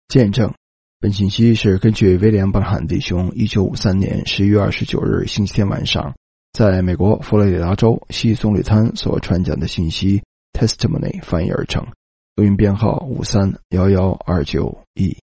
见证。本信息是根据威廉·邦罕弟兄1953年11月29日星期天晚上在美国佛罗里达州西棕榈滩所传讲的信息 Testimony 翻译而成，录音编号531129E。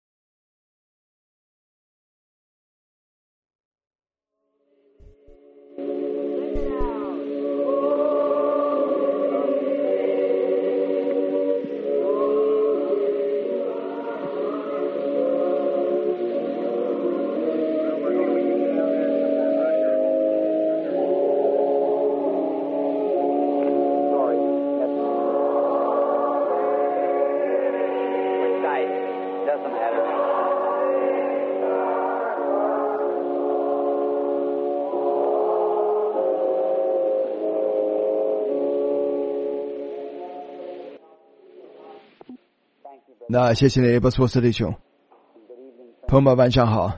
那谢谢你，波斯波斯弟兄。朋友们晚上好，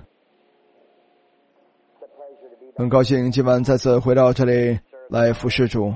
很高兴今晚再次回到这里来服侍主。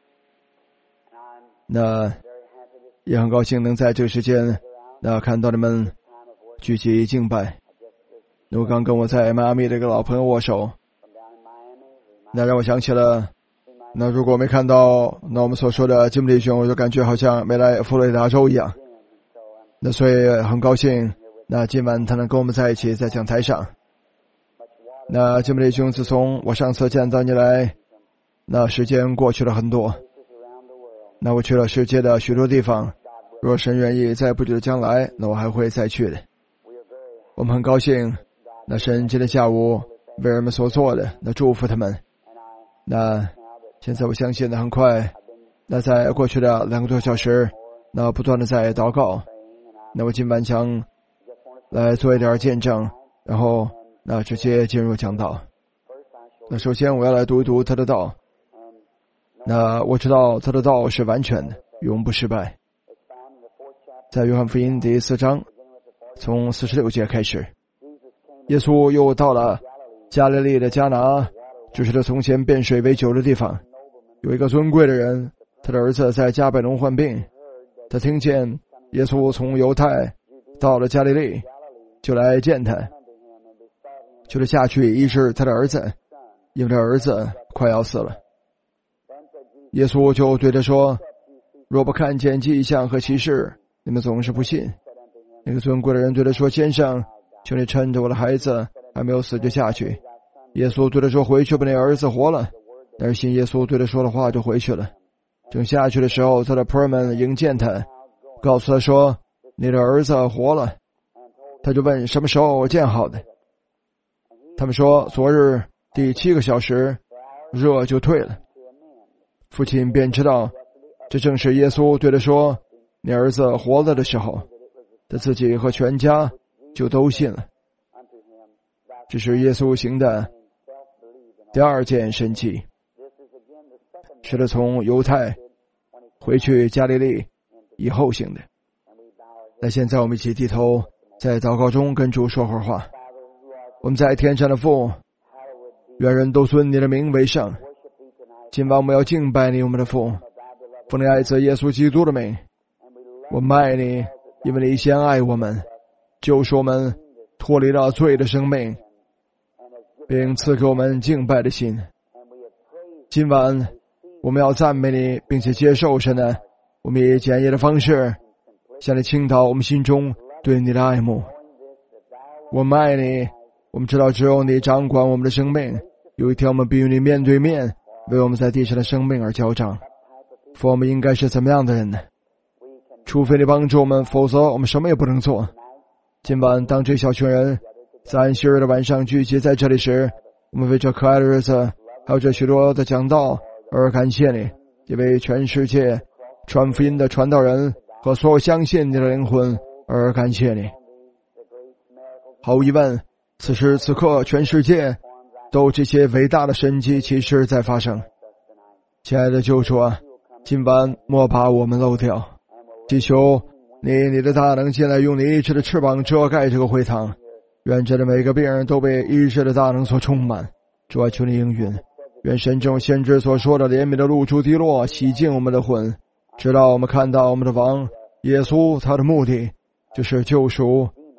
那也很高兴能在这个时间看到你们聚集敬拜。我刚跟我在迈阿密的一个老朋友握手，那让我想起了，那如果没看到那我们所说的吉姆弟兄，我就感觉好像没来佛罗里达州一样。那所以很高兴，那今晚他能跟我们在一起在讲台上。那吉姆弟兄，自从我上次见到你来，那时间过去了很多，那我去了世界的许多地方，若神愿意在不久的将来，那我还会再去的。我们很高兴，那神今天下午为人们所做的，那祝福他们。那现在我相信很快，那在过去的2个多小时，那不断的在祷告。那我今晚想来做一点见证，然后那直接进入讲道。那首先我要来读一读他的道。那我知道他的道是完全的，永不失败。在约翰福音第4章，从46节开始，耶稣又到了加利利的迦拿，就是他从前变水为酒的地方。有一个尊贵的人，他的儿子在加百农患病，他听见耶稣从犹太到了加利利，就来见他，就下去医治他的儿子，因为他儿子快要死了。耶稣就对他说，若不看见迹象和奇事，你们总是不信。那个尊贵的人对他说，先生，求你趁着我的孩子还没有死就下去。耶稣对他说，回去吧，你儿子活了。但是信耶稣对他说的话，就回去了。正下去的时候，他的仆人们迎见他，告诉他说，你的儿子活了。他就问，什么时候见好的？他们说，昨日第7个小时，热就退了。父亲便知道这正是耶稣对他说，你儿子活了的时候，他自己和全家就都信了。这是耶稣行的第2件神迹，是他从犹太回去加利利以后行的。那现在我们一起低头，在祷告中跟主说会儿话。我们在天上的父，愿人都尊你的名为圣。今晚我们要敬拜你，我们的父，奉你爱子耶稣基督的名。我们爱你，因为你先爱我们，救赎我们脱离了罪的生命，并赐给我们敬拜的心。今晚我们要赞美你，并且接受神的，我们以简易的方式向你倾倒我们心中对你的爱慕。我们爱你，我们知道只有你掌管我们的生命，有一天我们必与你面对面，为我们在地上的生命而交账。父，我们应该是怎么样的人呢？除非你帮助我们，否则我们什么也不能做。今晚当这小群人在安息日的晚上聚集在这里时，我们为这可爱的日子还有这许多的讲道而感谢你，也为全世界传福音的传道人和所有相信你的灵魂而感谢你。毫无疑问，此时此刻全世界都有这些伟大的神迹奇事在发生。亲爱的救主啊，今晚莫把我们漏掉，祈求你的大能进来，用你医治的翅膀遮盖这个会堂，愿这的每个病人都被医治的大能所充满。主啊，求你应允，愿神正先知所说的怜悯的露珠滴落，洗净我们的魂，直到我们看到我们的王耶稣，他的目的就是救赎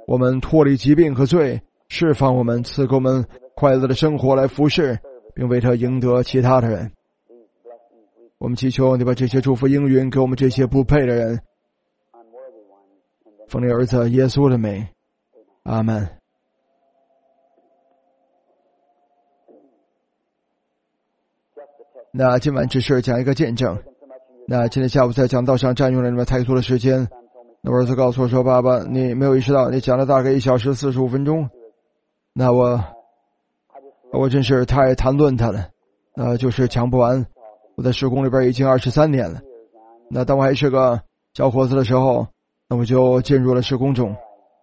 我们脱离疾病和罪，释放我们，赐给我们快乐的生活来服侍，并为他赢得其他的人。我们祈求你把这些祝福应允给我们这些不配的人，奉你儿子耶稣的名，阿们。那今晚只是讲一个见证。那今天下午在讲道上占用了你们太多的时间。那我儿子告诉我说：“爸爸，你没有意识到你讲了大概1小时45分钟。”那我真是太谈论他了，就是讲不完。我在事工里边已经23年了。那当我还是个小伙子的时候，那我就进入了事工中。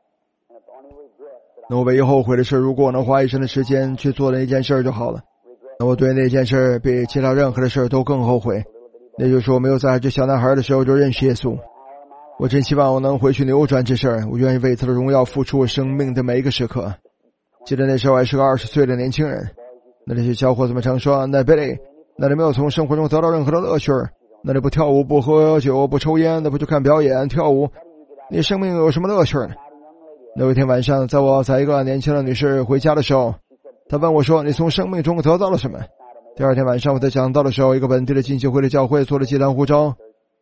那我唯一后悔的是，如果我能花一生的时间去做那件事就好了。那我对那件事比其他任何的事都更后悔。那就是我没有在这小男孩的时候就认识耶稣。我真希望我能回去扭转这事儿，我愿意为他的荣耀付出我生命的每一个时刻。记得那时候还是个20岁的年轻人，那些小伙子们常说：“那Billy，那你没有从生活中得到任何的乐趣，那你不跳舞，不喝酒，不抽烟，那不去看表演跳舞，你生命有什么乐趣呢？”那有一天晚上，在我载一个年轻的女士回家的时候，她问我说：“你从生命中得到了什么？”第二天晚上我在讲道的时候，一个本地的浸信会的教会做了祭坛呼召。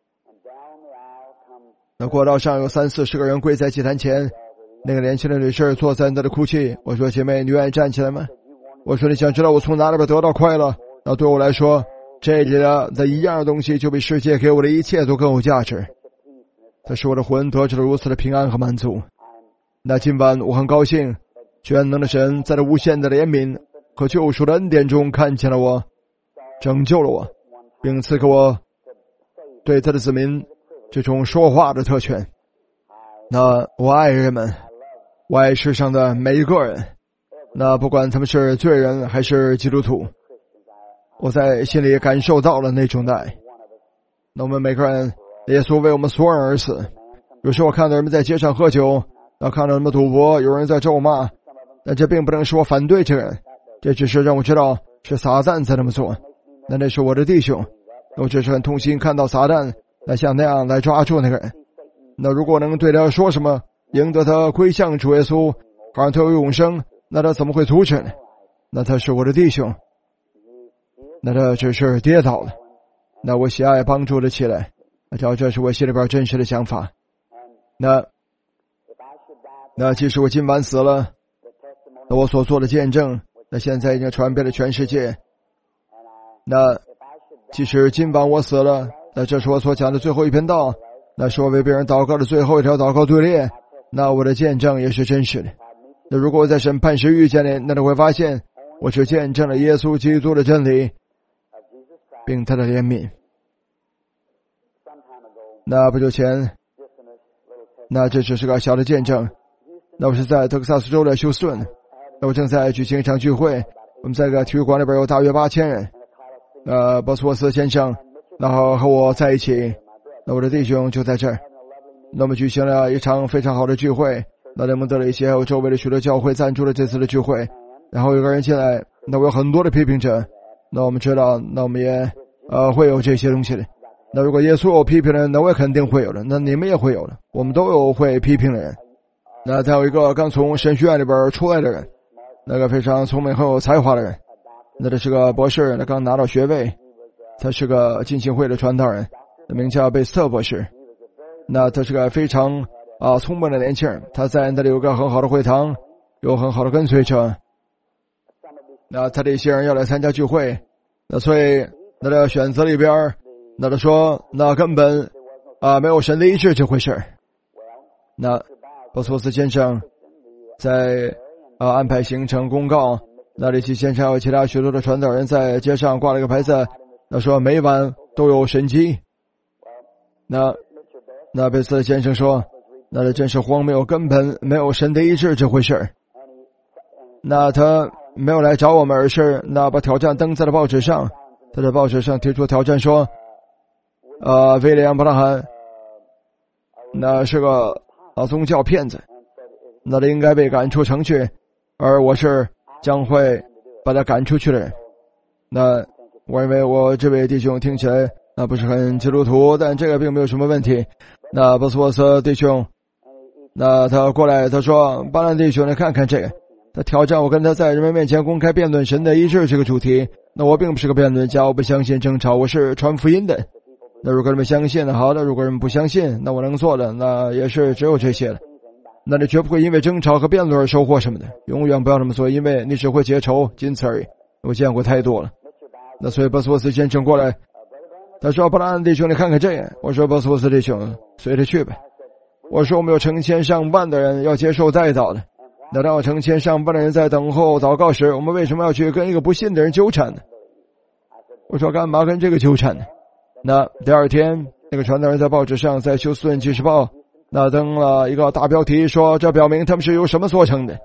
那过道上有30-40个人跪在祭坛前，那个年轻的女士坐在那里哭泣。我说：“姐妹，你愿意站起来吗？”我说：“你想知道我从哪里边得到快乐？那对我来说，这里的一样东西就比世界给我的一切都更有价值。它使我的魂得到了如此的平安和满足。那今晚我很高兴，全能的神在这无限的怜悯和救赎的恩典中看见了我，拯救了我，并赐给我对他的子民这种说话的特权。那我爱人们，我爱世上的每一个人，那不管他们是罪人还是基督徒，我在心里感受到了那种爱。那我们每个人，耶稣为我们所有人而死。有时候我看到人们在街上喝酒，看到人们赌博，有人在咒骂，但这并不能使我反对这个人，这只是让我知道是撒旦在这么做。那是我的弟兄，我只是很痛心看到撒旦像那样来抓住那个人。那如果能对他说什么，赢得他归向主耶稣，好让他有永生，那他怎么会阻止呢？那他是我的弟兄，那他只是跌倒了，那我喜爱帮助了起来。这是我心里边真实的想法。那即使我今晚死了，那我所做的见证，那现在已经传遍了全世界。那即使今晚我死了，那这是我所讲的最后一篇道，那是我为别人祷告的最后一条祷告队列，那我的见证也是真实的。那如果我在审判时遇见你，那你会发现我只见证了耶稣基督的真理并他的怜悯。那不久前，那这只是个小的见证。那我是在德克萨斯州的休斯顿，那我正在举行一场聚会，我们在一个体育馆里边有大约8000人。波斯沃斯先生然后和我在一起，那我的弟兄就在这儿。那我们举行了一场非常好的聚会，那雷蒙德了一些还有周围的许多教会赞助了这次的聚会。然后有个人进来，那我有很多的批评者，那我们知道，那我们也会有这些东西的。那如果耶稣有批评的人，那我也肯定会有的，那你们也会有的，我们都有会批评的人。那再有一个刚从神学院里边出来的人，那个非常聪明很有才华的人，那这是个博士，那刚拿到学位，他是个浸信会的传道人，名叫贝斯特博士。那他是个非常聪明的年轻人，他在那里有个很好的会堂，有很好的跟随者。那他的一些人要来参加聚会，那所以那这选择里边，那他说那根本没有神的医治这回事。那波斯沃斯先生在安排行程公告，那里奇先生有其他许多的传道人在街上挂了一个牌子，那说每晚都有神迹。那贝斯先生说，那这真是荒谬，根本没有神的医治这回事。那他没有来找我们，而是那把挑战登在了报纸上。他在报纸上提出挑战说，威廉·布拉罕那是个宗教骗子，那他应该被赶出城去，而我是将会把他赶出去的人。那我认为我这位弟兄听起来不是很基督徒，但这个并没有什么问题。那波斯沃斯弟兄那他过来，他说：“巴兰弟兄，你看看这个。”他挑战我跟他在人们面前公开辩论神的医治这个主题。那我并不是个辩论家，我不相信争吵，我是传福音的。那如果人们相信，好的；如果人们不相信，那我能做的那也是只有这些了。那你绝不会因为争吵和辩论而收获什么的，永远不要这么做，因为你只会结仇，仅此而已。我见过太多了。那所以波斯沃斯先生过来，他说：“巴兰弟兄，你看看这个。”我说：“波斯沃斯弟兄，随他去呗。”我说：“我们有成千上万的人要接受代祷的。那当有成千上万的人在等候祷告时，我们为什么要去跟一个不信的人纠缠呢？”我说：“干嘛跟这个纠缠呢？”那第二天，那个传道人在报纸上，在休斯顿纪事报那登了一个大标题，说这表明他们是由什么做成的。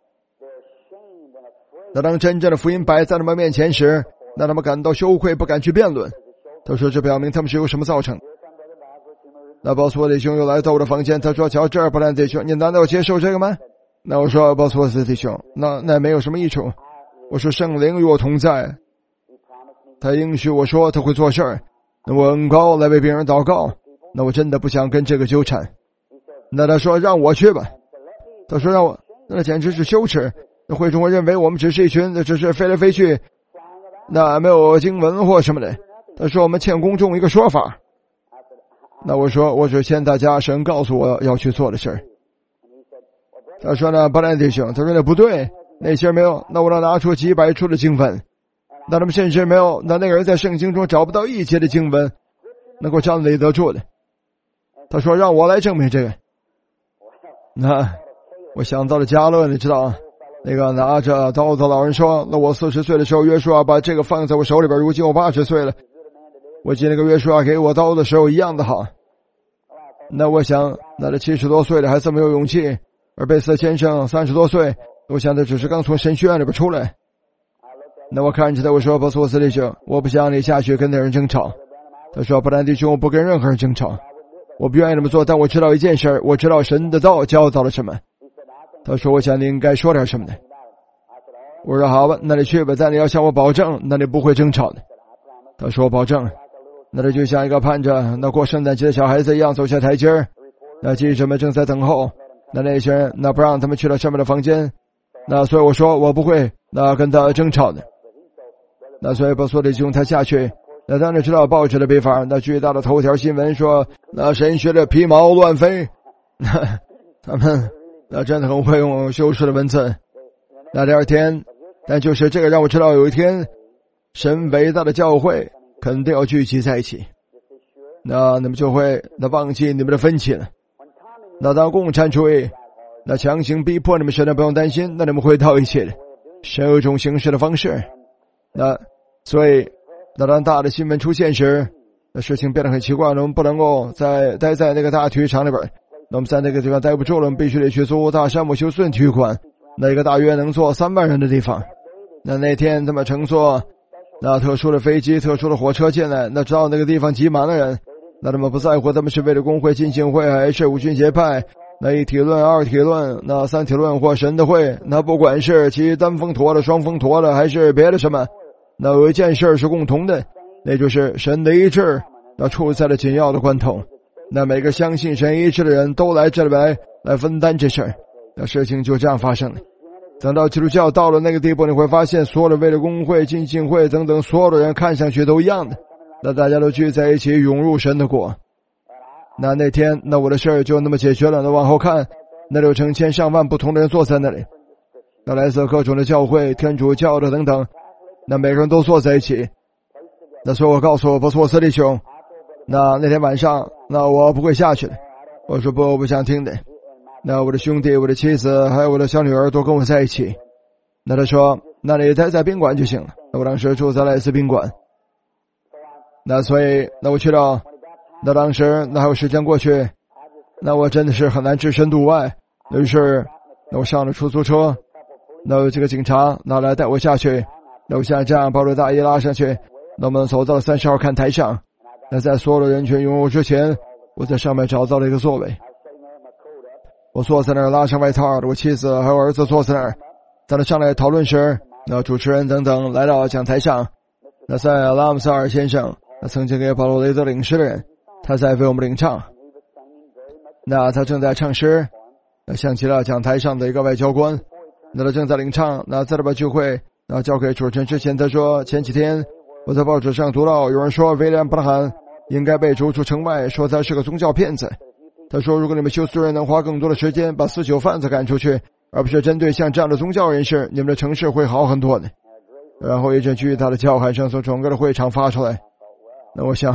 那当真正的福音摆在他们面前时，那他们感到羞愧，不敢去辩论。他说这表明他们是由什么造成的。那波斯沃弟兄又来到我的房间，他说：“瞧这儿，布兰弟兄，你难道要接受这个吗？”那我说：“波斯沃斯弟兄，那没有什么益处。”我说：“圣灵与我同在，他应许我说他会做事儿。那我恩高来为别人祷告。那我真的不想跟这个纠缠。”那他说：“让我去吧。”他说：“让我，那简直是羞耻。那会众会认为我们只是一群，只是飞来飞去，那没有经文或什么的。”他说：“我们欠公众一个说法。”那我说：“我只欠大家神告诉我要去做的事儿。”他说：“呢，巴兰弟兄，他说那不对，那些没有，那我能拿出几百处的经文，那他们甚至没有，那个人在圣经中找不到一节的经文能够站立得住的。”他说：“让我来证明这个。”那我想到了迦勒，你知道，那个拿着刀的老人说：“那我40岁的时候，约书亚把这个放在我手里边，如今我80岁了。我记得那个约书亚给我刀的时候一样的好。”那我想，那这70多岁的还这么有勇气，而贝斯先生30多岁，我想他只是刚从神学院里边出来。那我看着他，我说：“波斯沃斯弟兄，我不想你下去跟那人争吵。”他说：“布兰弟兄，我不跟任何人争吵，我不愿意这么做，但我知道一件事，我知道神的道教导了什么。”他说：“我想你应该说点什么的。”我说：“好吧，那你去吧，但你要向我保证，那你不会争吵的。”他说：“我保证。”那他就像一个盼着那过圣诞节的小孩子一样走下台阶儿。那记者们正在等候，那些人那不让他们去了上面的房间。那所以我说我不会那跟他争吵的。那所以波斯弟兄他下去，那当然知道报纸的笔法，那巨大的头条新闻说那神学的皮毛乱飞。他们那真的很会用修饰的文字。那第二天，但就是这个让我知道有一天神伟大的教会肯定要聚集在一起，那你们就会那忘记你们的分歧了。那当共产主义那强行逼迫你们时，那不用担心，那你们会到一起的，是有一种形式的方式。那所以那当大的新闻出现时，那事情变得很奇怪，我们不能够再待在那个大体育场里边，那我们在那个地方待不住了，我们必须得去租大山姆休斯顿体育馆，那一个大约能坐3万人的地方。那天他们乘坐那特殊的飞机、特殊的火车进来，那知道那个地方挤满了人，那他们不在乎他们是为了工会、浸信会还是五旬节派，那一体论、二体论、那三体论或神的会，那不管是其单峰驼的、双峰驼的还是别的什么，那有一件事是共同的，那就是神的医治那处在了紧要的关头。那每个相信神医治的人都来这里来分担这事儿，那事情就这样发生了。等到基督教到了那个地步，你会发现所有的为了工会、浸信会等等所有的人看上去都一样的，那大家都聚在一起涌入神的国。那天那我的事儿就那么解决了。那往后看，那有成千上万不同的人坐在那里，那来自各种的教会、天主教的等等，那每个人都坐在一起。那所以我告诉波斯沃斯弟兄，那天晚上那我不会下去的。我说不，我不想听的。那我的兄弟、我的妻子还有我的小女儿都跟我在一起。那他说，那你待在宾馆就行了。那我当时住在莱斯宾馆。那所以那我去到，那当时那还有时间过去，那我真的是很难置身度外。于是那我上了出租车，那这个警察那来带我下去，那我像这样把我的大衣拉上去，那我们走到了30号看台上。那在所有的人群涌入之前，我在上面找到了一个座位。我坐在那儿，拉上外套，我妻子还有儿子坐在那儿。在那上来讨论时，那主持人等等来到讲台上。那在拉姆萨尔先生，那曾经给保罗雷德领诗的人，他在为我们领唱。那他正在唱诗， 想起了讲台上的一个外交官，他正在领唱，在这把聚会交给主持人之前，他说前几天我在报纸上读到有人说威廉·布兰汉应该被逐出城外，说他是个宗教骗子。他说如果你们休斯顿人能花更多的时间把死囚贩子赶出去，而不是针对像这样的宗教人士，你们的城市会好很多的。然后一阵巨大的叫喊声从整个的会场发出来。那我想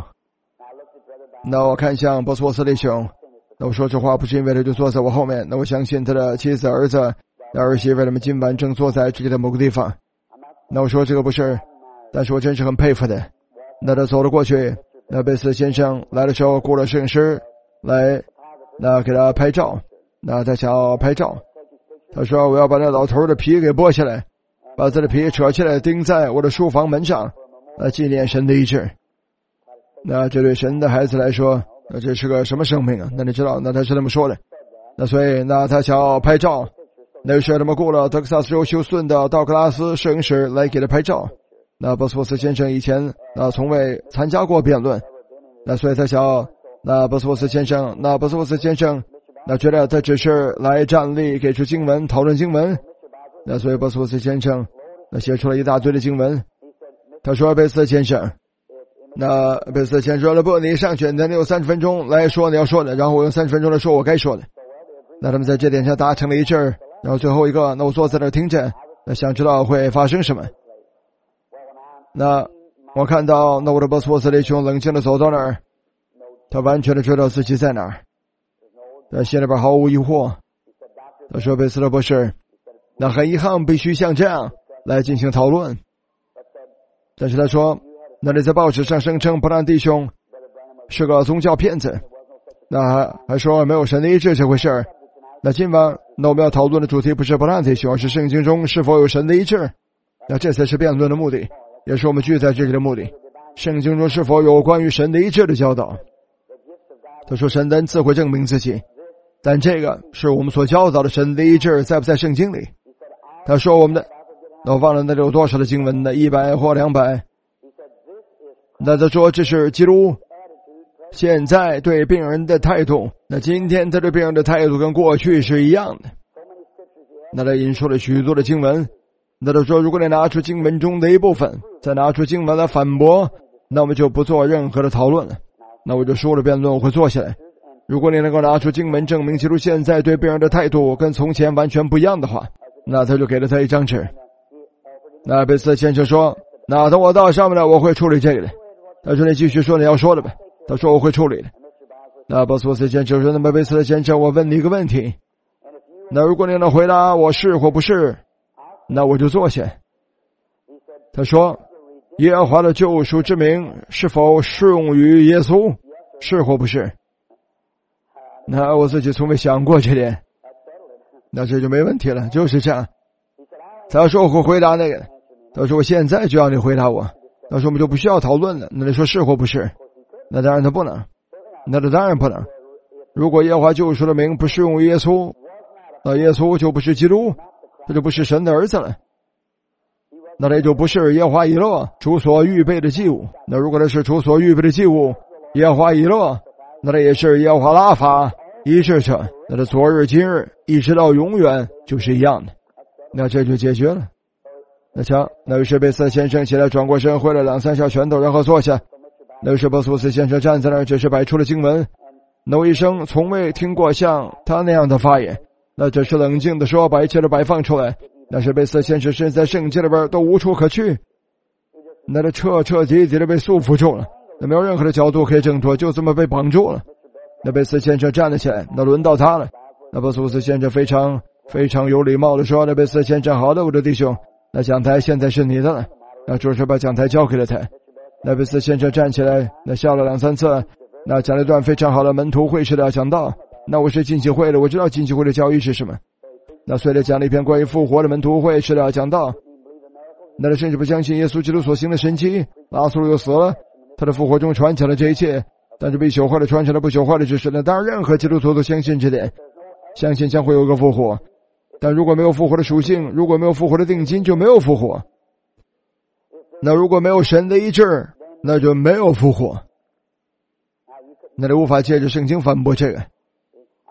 那我看向波斯沃斯弟兄，那我说这话不是因为他就坐在我后面，那我相信他的妻子儿子儿媳妇他们今晚正坐在这里的某个地方。那我说这个不是，但是我真是很佩服的。那他走了过去，那贝斯先生来的时候雇了摄影师来给他拍照，他想要拍照，他说我要把那老头的皮给剥下来，把他的皮扯起来钉在我的书房门上，纪念神的医治。那这对神的孩子来说，这是个什么生命啊？那你知道，那他是这么说的。那所以他想要拍照，那是他们雇了德克萨斯州休斯顿的道格拉斯摄影师来给他拍照。那波斯沃斯先生以前从未参加过辩论，那所以他想要波斯沃斯先生觉得他只是来站立给出经文讨论经文。那所以波斯沃斯先生写出了一大堆的经文。他说贝斯先生，贝斯先生说了不，你上去，你有30分钟来说你要说的，然后我用30分钟来说我该说的。那他们在这点上达成了一致，然后最后一个，那我坐在那听着，想知道会发生什么。那我看到我的波斯沃斯弟兄冷静地走到那儿，他完全的知道自己在哪儿，他心里边毫无疑惑。他说贝斯勒博士，那很遗憾必须像这样来进行讨论。但是他说，那你在报纸上声称布兰弟兄是个宗教骗子，那还说没有神的医治这回事儿。那今晚我们要讨论的主题不是布兰弟兄，而是圣经中是否有神的医治。那这才是辩论的目的，也是我们聚在这里的目的。圣经中是否有关于神的医治的教导？他说神的恩赐会证明自己，但这个是我们所教导的神的医治在不在圣经里？他说我们的，我忘了那里有多少的经文呢，100或200。那他说这是基督现在对病人的态度，那今天他对病人的态度跟过去是一样的。那他引述了许多的经文，那他说如果你拿出经文中的一部分，再拿出经文来反驳，那我们就不做任何的讨论了。那我就说了辩论我会坐下来。如果你能够拿出经文证明基督现在对病人的态度跟从前完全不一样的话，那他就给了他一张纸。那贝斯先生说，那等我到上面了我会处理这个的。他说你继续说你要说的吧。他说我会处理的。那波斯沃斯先生说，那么贝斯先生，我问你一个问题，那如果你能回答我是或不是，那我就坐下。他说耶和华的救赎之名是否适用于耶稣，是或不是？那我自己从没想过这点，那这就没问题了，就是这样。他说我会回答那个，他说我现在就要你回答我。他说我们就不需要讨论了，那你说是或不是？那当然他不能，那他当然不能。如果耶和华救赎的名不适用于耶稣，那耶稣就不是基督，他就不是神的儿子了，那他也就不是耶和华以勒主所预备的祭物。那如果他是主所预备的祭物，耶和华以勒，那他也是耶和华拉法医治者，那他昨日今日一直到永远就是一样的，那这就解决了。那瞧，那于是贝斯先生起来转过身挥了2-3下拳头，然后坐下。那于是波斯沃斯先生站在那儿，只是摆出了经文。那我一生从未听过像他那样的发言，那只是冷静的说，把一切都摆放出来。那是贝斯先生身在圣经里边都无处可去，那他彻底的被束缚住了，那没有任何的角度可以挣脱，就这么被绑住了。那贝斯先生站了起来，那轮到他了。那波斯沃斯先生非常有礼貌的说，那贝斯先生，好的我的弟兄，那讲台现在是你的了。那主持把讲台交给了他。那贝斯先生站起来，那笑了2-3次，那讲了一段非常好的门徒会式的讲道。那我是浸信会的，我知道浸信会的教义是什么。那随着讲了一篇关于复活的门徒会式的讲道。那他甚至不相信耶稣基督所行的神迹，拉撒路又死了，他的复活中传承了这一切，但是被朽坏的传承了不朽坏的知识。那当然任何基督徒都相信这点，相信将会有个复活。但如果没有复活的属性，如果没有复活的定金，就没有复活。那如果没有神的医治，那就没有复活。那你无法借着圣经反驳这个。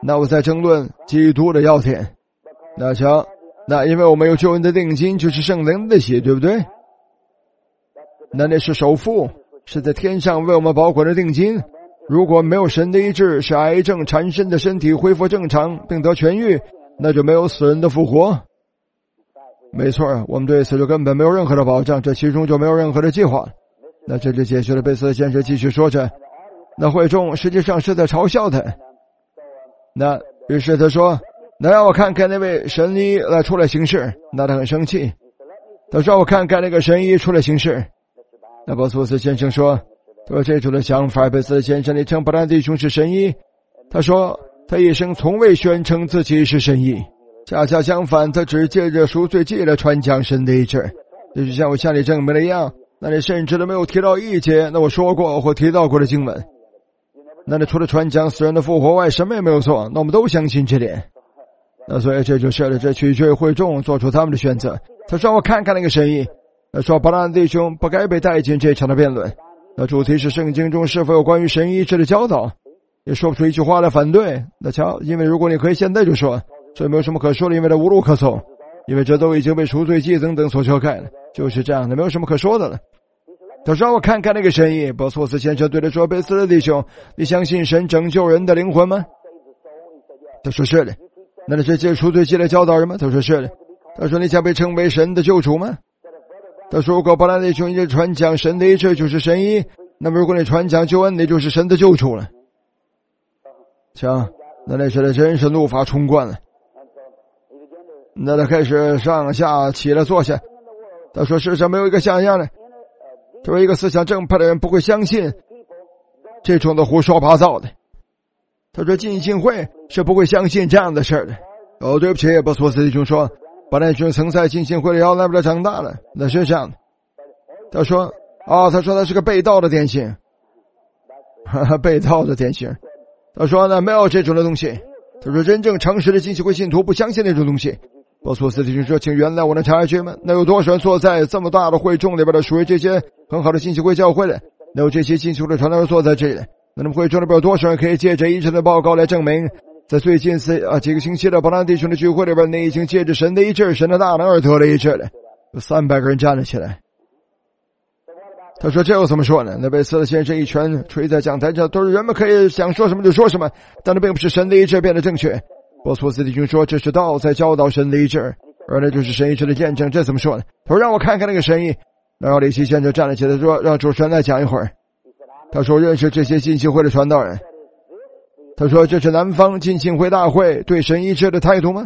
那我在争论基督的要点。那瞧，那因为我们有救恩的定金，就是圣灵的血，对不对？那是首付，是在天上为我们保管的定金。如果没有神的医治，使癌症缠身的身体恢复正常并得痊愈，那就没有死人的复活。没错，我们对此就根本没有任何的保障，这其中就没有任何的计划。那这就解决了贝斯的先生继续说着，那会众实际上是在嘲笑他。那于是他说，那让我看看那位神医来出来行事。那他很生气，他说我看看那个神医出来行事。那波苏斯先生说这种的想法，贝斯先生你称巴兰弟兄是神医。他说他一生从未宣称自己是神医，恰恰相反，他只借着赎罪祭来传讲神的医治。就是像我向你证明的一样，那你甚至都没有提到一节那我说过或提到过的经文。那你除了传讲死人的复活外，什么也没有做。那我们都相信这点。那所以这就是了，这取决于会众做出他们的选择。他说我看看那个神医。他说巴兰弟兄不该被带进这场的辩论。那主题是圣经中是否有关于神医治的教导，也说不出一句话来反对。那瞧，因为如果你可以现在就说，所以没有什么可说的，因为它无路可走，因为这都已经被赎罪祭等等所遮盖了，就是这样的，没有什么可说的了。他说我看看那个神医。波索斯先生对他说，贝斯的弟兄，你相信神拯救人的灵魂吗？他说是的。那你是借赎罪祭来教导人吗？他说是的。他说你想被称为神的救主吗？他说如果巴兰弟兄一直传讲神的医治就是神医，那么如果你传讲救恩，你就是神的救主了。瞧，那时的真是怒发冲冠了。那他开始上下起来坐下。他说世上没有一个像样的，作为一个思想正派的人不会相信这种的胡说八道的。他说浸信会是不会相信这样的事的。对不起，波索斯弟兄说巴兰弟兄曾在浸信会里摇来不了长大了。那是这样的。他说他是个被盗的典型。被盗的典型。他说呢，没有这种的东西。他说真正诚实的浸信会信徒不相信那种东西。波索斯弟兄说，请原谅我的察觉们，那有多少人坐在这么大的会众里边的属于这些很好的浸信会教会的，那有这些浸信会的传道人坐在这里的，那么会众里边有多少人可以借着医生的报告来证明，在最近几个星期的巴兰弟兄的聚会里边，你已经借着神的医治，神的大能而得了医治了。有300个人站了起来。他说这又怎么说呢？那贝斯的先生一拳捶在讲台上，都是人们可以想说什么就说什么，但那并不是神的医治变得正确。波索斯弟兄说这是道在教导神的医治，而那就是神医治的见证。这怎么说呢？他说让我看看那个神医。然后李希先生站了起来说，让主持人来讲一会儿。他说认识这些浸信会的传道人。他说这是南方浸信会大会对神医治的态度吗？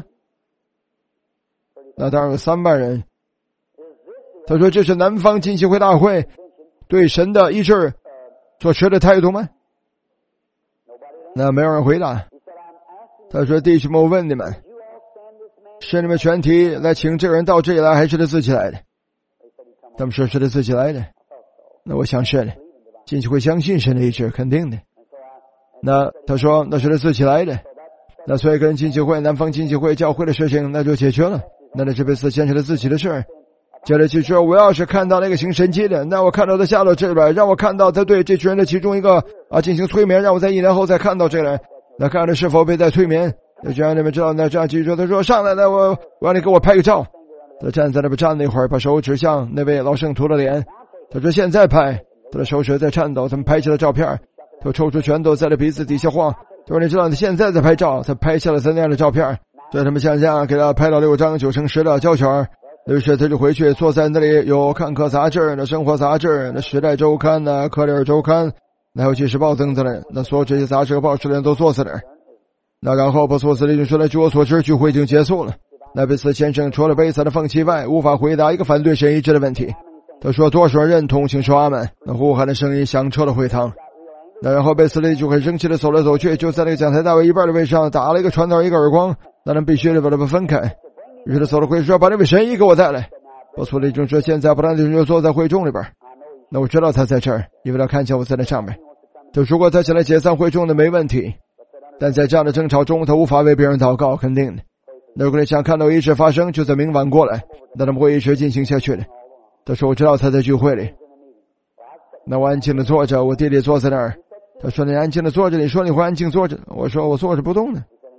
那当然有300人。他说这是南方浸信会大会对神的医治所持的态度吗？那没有人回答。他说弟兄们，我问你们，是你们全体来请这个人到这里来，还是他自己来的？他们说是他自己来的。那我想是的，浸信会相信神的医治，肯定的。那他说那是他自己来的。那所以跟浸信会南方浸信会教会的事情那就解决了。那是贝斯先生的自己的事。接着去说，我要是看到那个行神迹的，那我看到他下到这边，让我看到他对这群人的其中一个进行催眠，让我在1年后再看到这个人，那看他是否被在催眠。就让你们知道。那这样继续说，他说上来，那我让你给我拍个照。他站在那边站了一会儿，把手指向那位老圣徒的脸。他说现在拍。他的手指在颤抖，他们拍下了照片。他抽出拳头在他鼻子底下晃。他说你知道你现在在拍照。他拍下了3样的照片，所以他们想想给他拍到6张9乘10的胶卷。于是他就回去坐在那里，有看客杂志、那生活杂志、那时代周刊、那克里尔周刊，那还有纪事报等等的，那所有这些杂志和报纸的人都坐在那儿。那然后波索斯就说了，据我所知聚会已经结束了。那贝斯先生除了悲惨的放弃外，无法回答一个反对神医治的问题。他说多少人认同请说阿们。那呼喊的声音响彻了会堂。那然后贝斯就很生气的走来走去，就在那个讲台大卫一半的位置上打了一个传道一个耳光。那他们必须得把他们分开。于是他走了回去说，把那位神医给我带来。波索斯就说现在布兰迪就坐在会众里边。那我知道他在这儿，因为他看见我在那上面。就如果他起来解散会众的没问题，但在这样的争吵中他无法为别人祷告，肯定的。那如果你想看到医治发生，就在明晚过来，那他们会一直进行下去的。他说我知道他在聚会里。那我安静的坐着，我弟弟坐在那儿。他说你安静的坐着，你说你会安静坐着。我说我坐着不动呢。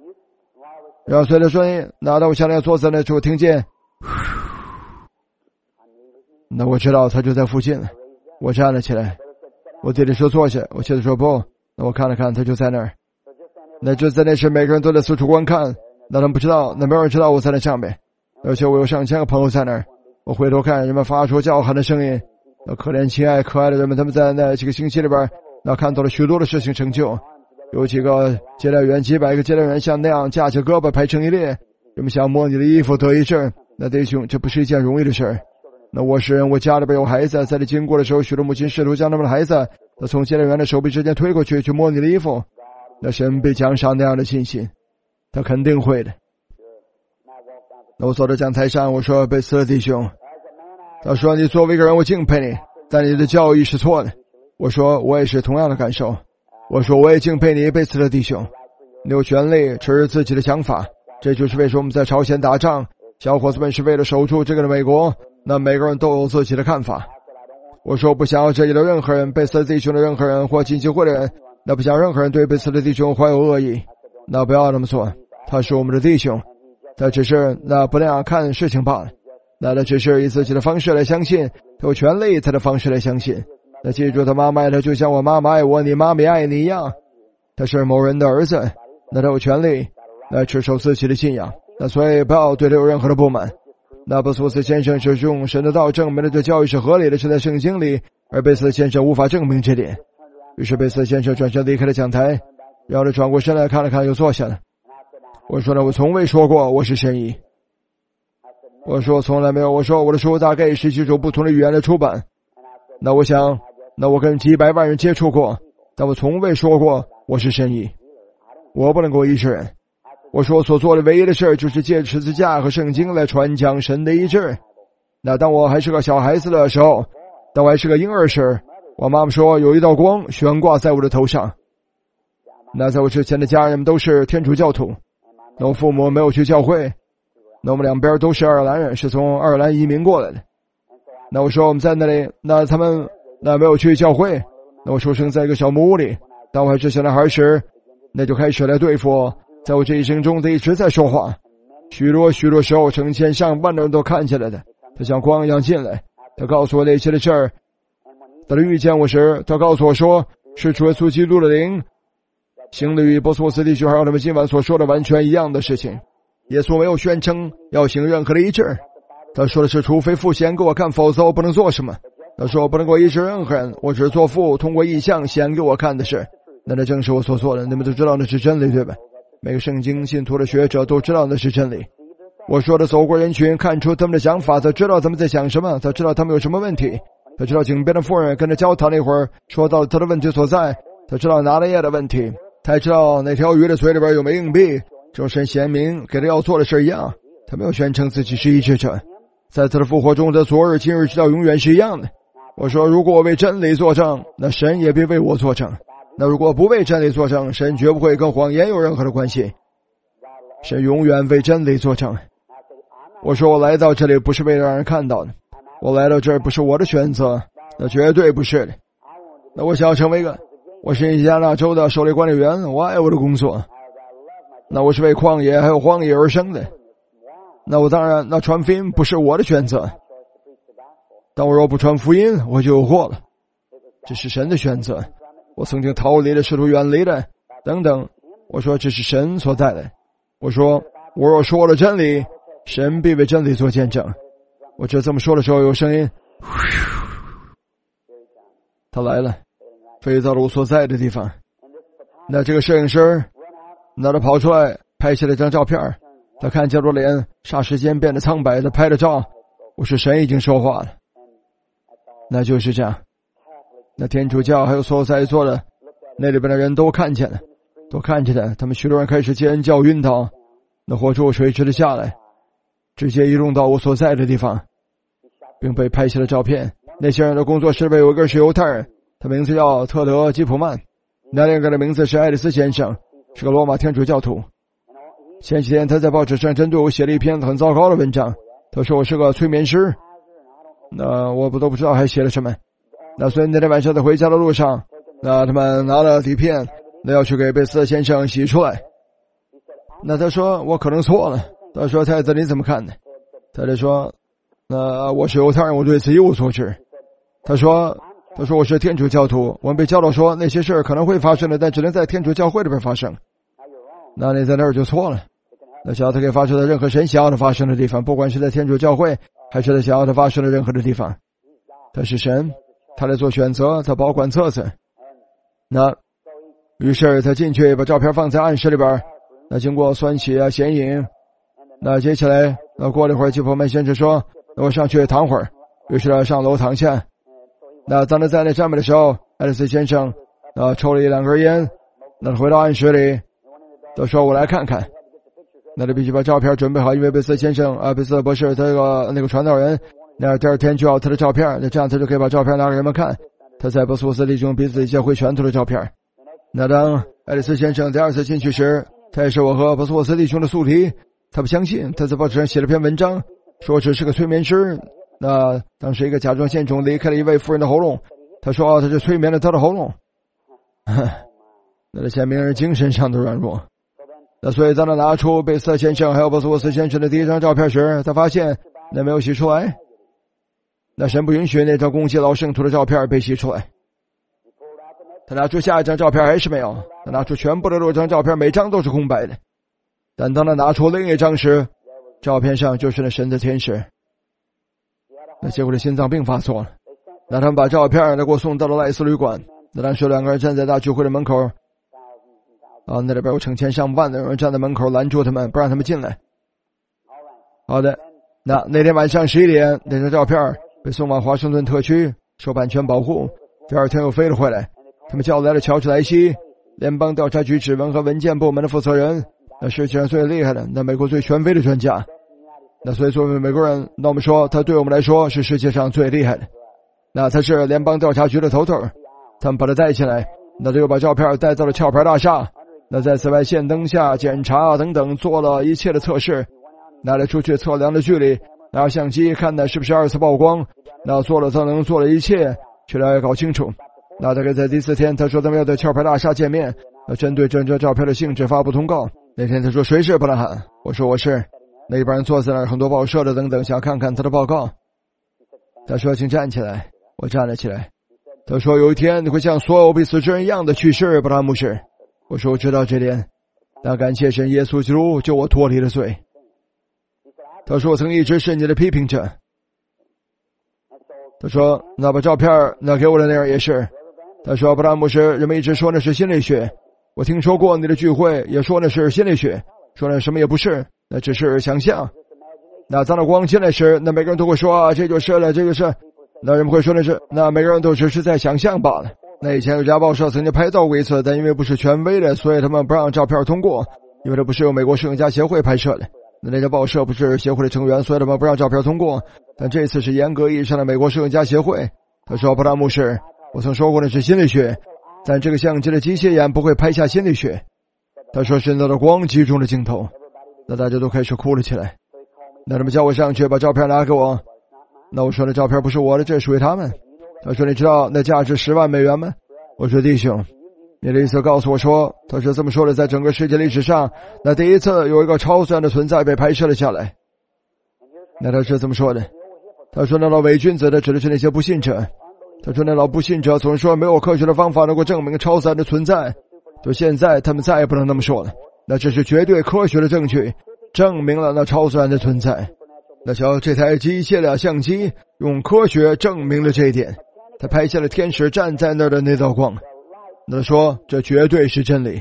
然后随着声音，当我向那个桌子那处听见，那我知道他就在附近了。我站了起来，我对他说坐下，我妻子说不，那我看了看，他就在那儿。那就在那时，每个人都在四处观看，那他们不知道，那没有人知道我在那上面，而且我有上千个朋友在那儿。我回头看，人们发出叫喊的声音，那可怜亲爱可爱的人们，他们在那几个星期里边，那看到了许多的事情成就。有几个接待员，几百个接待员像那样架起胳膊排成一列，人们想摸你的衣服得一阵。那弟兄，这不是一件容易的事儿。那我是人，我家里边有孩子，在你经过的时候，许多母亲试图将他们的孩子从接待员的手臂之间推过去，去摸你的衣服。那神被奖赏那样的信心，他肯定会的。那我走到讲台上，我说贝斯的弟兄，他说你作为一个人，我敬佩你，但你的教义是错的。我说我也是同样的感受。我说我也敬佩你贝斯的弟兄，你有权利持自己的想法，这就是为什么我们在朝鲜打仗，小伙子们是为了守住这个的美国，那每个人都有自己的看法。我说不想要这里的任何人，贝斯的弟兄的任何人或进教会的人，那不想任何人对贝斯的弟兄怀有恶意，那不要这么做。他是我们的弟兄，他只是那不那样看事情罢了。那他只是以自己的方式来相信，他有权利以他的方式来相信。那记住，他妈妈爱他就像我妈妈爱我，你妈妈爱你一样。他是某人的儿子，那他有权利来持守自己的信仰。那所以不要对他有任何的不满。那布苏斯先生是用神的道证明了这教育是合理的，是在圣经里，而贝斯先生无法证明这点。于是贝斯先生转身离开了讲台，然后他转过身来看了看，又坐下了。我说呢，我从未说过我是神医。我说从来没有。我说我的书大概是几种不同的语言的出版。那我想，那我跟几百万人接触过，但我从未说过我是神医。我不能够医治人。我说我所做的唯一的事就是借十字架和圣经来传讲神的医治。那当我还是个小孩子的时候，当我还是个婴儿时，我妈妈说有一道光悬挂在我的头上。那在我之前的家人们都是天主教徒，那我父母没有去教会，那我们两边都是爱尔兰人，是从爱尔兰移民过来的。那我说我们在那里，那他们那没有去教会，那我出生在一个小木屋里。当我还是小男孩时，那就开始来对付我。在我这一生中，他一直在说话，许多时候，成千上万的人都看起来的。他像光一样进来，他告诉我那些的事儿。当他遇见我时，他告诉我说，是主耶稣基督的灵行了与波斯沃斯地区还有他们今晚所说的完全一样的事情。耶稣没有宣称要行任何的医治，他说的是除非父显给我看，否则我不能做什么。他说我不能够医治任何人，我只是做父通过异象显给我看的事。那正是我所做的，你们都知道那是真理，对吧？每个圣经信徒的学者都知道那是真理。我说的走过人群，看出他们的想法，他知道他们在想什么，他知道他们有什么问题，他知道井边的妇人跟他交谈那会儿说到他的问题所在，他知道拿了耶的问题，他还知道哪条鱼的嘴里边有没有硬币，正神显明给他要做的事一样。他没有宣称自己是医治者，在他的复活中，他昨日今日直到永远是一样的。我说如果我为真理作证，那神也必为我作证。那如果不为真理作证，神绝不会跟谎言有任何的关系。神永远为真理作证。我说我来到这里不是为了让人看到的，我来到这儿不是我的选择，那绝对不是的。那我想要成为我是印第安纳州的狩猎管理员，我爱我的工作。那我是为旷野还有荒野而生的。那我当然，那传福音不是我的选择。但我若不传福音，我就有祸了。这是神的选择。我曾经逃离了，试图远离的，等等。我说这是神所带的。我说我若说了真理，神必为真理做见证。我只这么说的时候，有声音，他来了，飞到了我所在的地方。那这个摄影师，那他跑出来拍下了一张照片，他看见我脸霎时间变得苍白的拍了照。我说神已经说话了。那就是这样。那天主教还有所有在座的那里边的人都看见了，都看见了。他们许多人开始尖叫晕倒，那火柱垂直的下来，直接移动到我所在的地方，并被拍下了照片。那些人的工作室里有一个是犹太人，他名字叫特德基普曼，那另一个的名字是爱丽丝先生，是个罗马天主教徒。前几天他在报纸上针对我写了一篇很糟糕的文章，他说我是个催眠师。那我都不知道还写了什么。那所以那天晚上在回家的路上，那他们拿了底片，那要去给贝斯先生洗出来。 那他说我可能错了。他说太子你怎么看呢？太太说我是犹太人，我对此一无所知。他说我是天主教徒，我们被教导说那些事可能会发生的，但只能在天主教会里边发生。那你在那儿就错了。那小子可以发生在任何神想要它发生的地方，不管是在天主教会还是在想要它发生的任何的地方。他是神，他来做选择，他保管册子。那于是他进去把照片放在暗室里边，那经过酸洗啊显影，那接下来过了一会儿，吉普曼先生说我上去躺会儿，于是他上楼躺下。那当他在那上面的时候，爱丽丝先生抽了1-2根烟，那他回到暗室里，他说我来看看。那他必须把照片准备好，因为贝斯先生贝斯博士他那个传道人，那第二天就要他的照片，那这样他就可以把照片拿给人们看，他在波斯沃斯弟兄彼此教会全图的照片。那当爱丽丝先生第2次进去时，他也是我和波斯沃斯弟兄的宿敌，他不相信，他在报纸上写了篇文章，说只是个催眠师。那当时一个甲状腺肿离开了一位妇人的喉咙，他说他是催眠了他的喉咙。那这显明是精神上的软弱。那所以当他拿出贝瑟先生还有波斯沃斯先生的第一张照片时，他发现那没有洗出来。那神不允许那张公祭老圣徒的照片被洗出来。他拿出下一张照片还是没有，他拿出全部的6张照片，每张都是空白的。但当他拿出另一张时，照片上就是那神的天使。那结果的心脏病发作了。那他们把照片给我送到了赖斯旅馆。那当时2个人站在大聚会的门口，那里边有成千上万的人站在门口拦住他们，不让他们进来。好的，那天晚上11点，那张照片被送往华盛顿特区受版权保护。第2天又飞了回来，他们叫来了乔治莱西，联邦调查局指纹和文件部门的负责人，那世界上最厉害的，那美国最权威的专家。那所以作为美国人，那我们说他对我们来说是世界上最厉害的。那他是联邦调查局的头头，他们把他带进来，那就把照片带到了壳牌大厦。那在紫外线灯下检查等等，做了一切的测试，拿来出去测量的距离，拿相机看的是不是2次曝光，那做了能做了一切，去了搞清楚。那大概在第4天，他说他们要在壳牌大厦见面，针对这张照片的性质发布通告。那天他说谁是布兰罕？我说我是。那一帮人坐在那儿，很多报社的等等，想看看他的报告。他说请站起来，我站了起来。他说有一天你会像所有必死之人一样的去世，布拉牧师。我说我知道这点，但感谢神耶稣基督救我脱离了罪。他说我曾一直是你的批评者。他说那把照片那给我的那样也是。他说布拉牧师，人们一直说那是心理学，我听说过你的聚会也说那是心理学，说那什么也不是，那只是想象。那当那光进来时，那每个人都会说这就是了，这个是，那人们会说的是，那每个人都只是在想象罢了。那以前有家报社曾经拍到过一次，但因为不是权威的，所以他们不让照片通过，因为这不是由美国摄影家协会拍摄的。那家报社不是协会的成员，所以他们不让照片通过。但这次是严格意义上的美国摄影家协会。他说布拉牧师，我曾说过那是心理学，但这个相机的机械眼不会拍下心理学。他说是那道光击中了镜头。那大家都开始哭了起来。那他们叫我上去把照片拿给我。那我说那照片不是我的，这属于他们。他说你知道那价值10万美元吗？我说弟兄，你的意思告诉我说，他是这么说的，在整个世界历史上，那第一次有一个超自然的存在被拍摄了下来。那他是这么说的。他说那老伪君子的指的是那些不信者。他说那老不信者总说没有科学的方法能够证明超自然的存在，就现在他们再也不能那么说了。那这是绝对科学的证据，证明了那超自然的存在。那瞧这台机械的相机用科学证明了这一点，他拍下了天使站在那儿的那道光。那说这绝对是真理。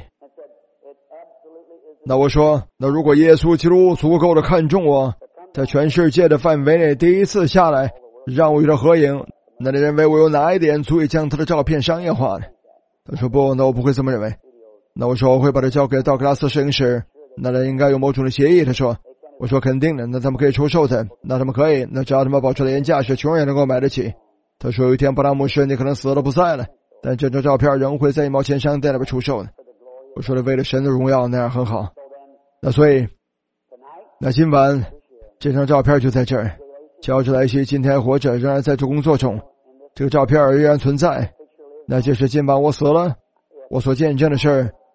那我说那如果耶稣基督足够的看重我，在全世界的范围内第一次下来让我与他合影，那你认为我有哪一点足以将他的照片商业化呢？他说不，那我不会这么认为。那我说我会把它交给道格拉斯摄影师，那他应该有某种的协议。他说，我说肯定的，那他们可以出售它，那他们可以，那只要他们保持的原价是穷人也能够买得起。他说有一天布拉姆士你可能死了不在了，但这张照片仍会在1毛钱商店那边出售的。我说的为了神的荣耀，那样很好。那所以那今晚这张照片就在这儿，乔治莱西今天还活着，仍然在做工作中，这个照片仍然存在。那就是今晚我死了，我所见证的事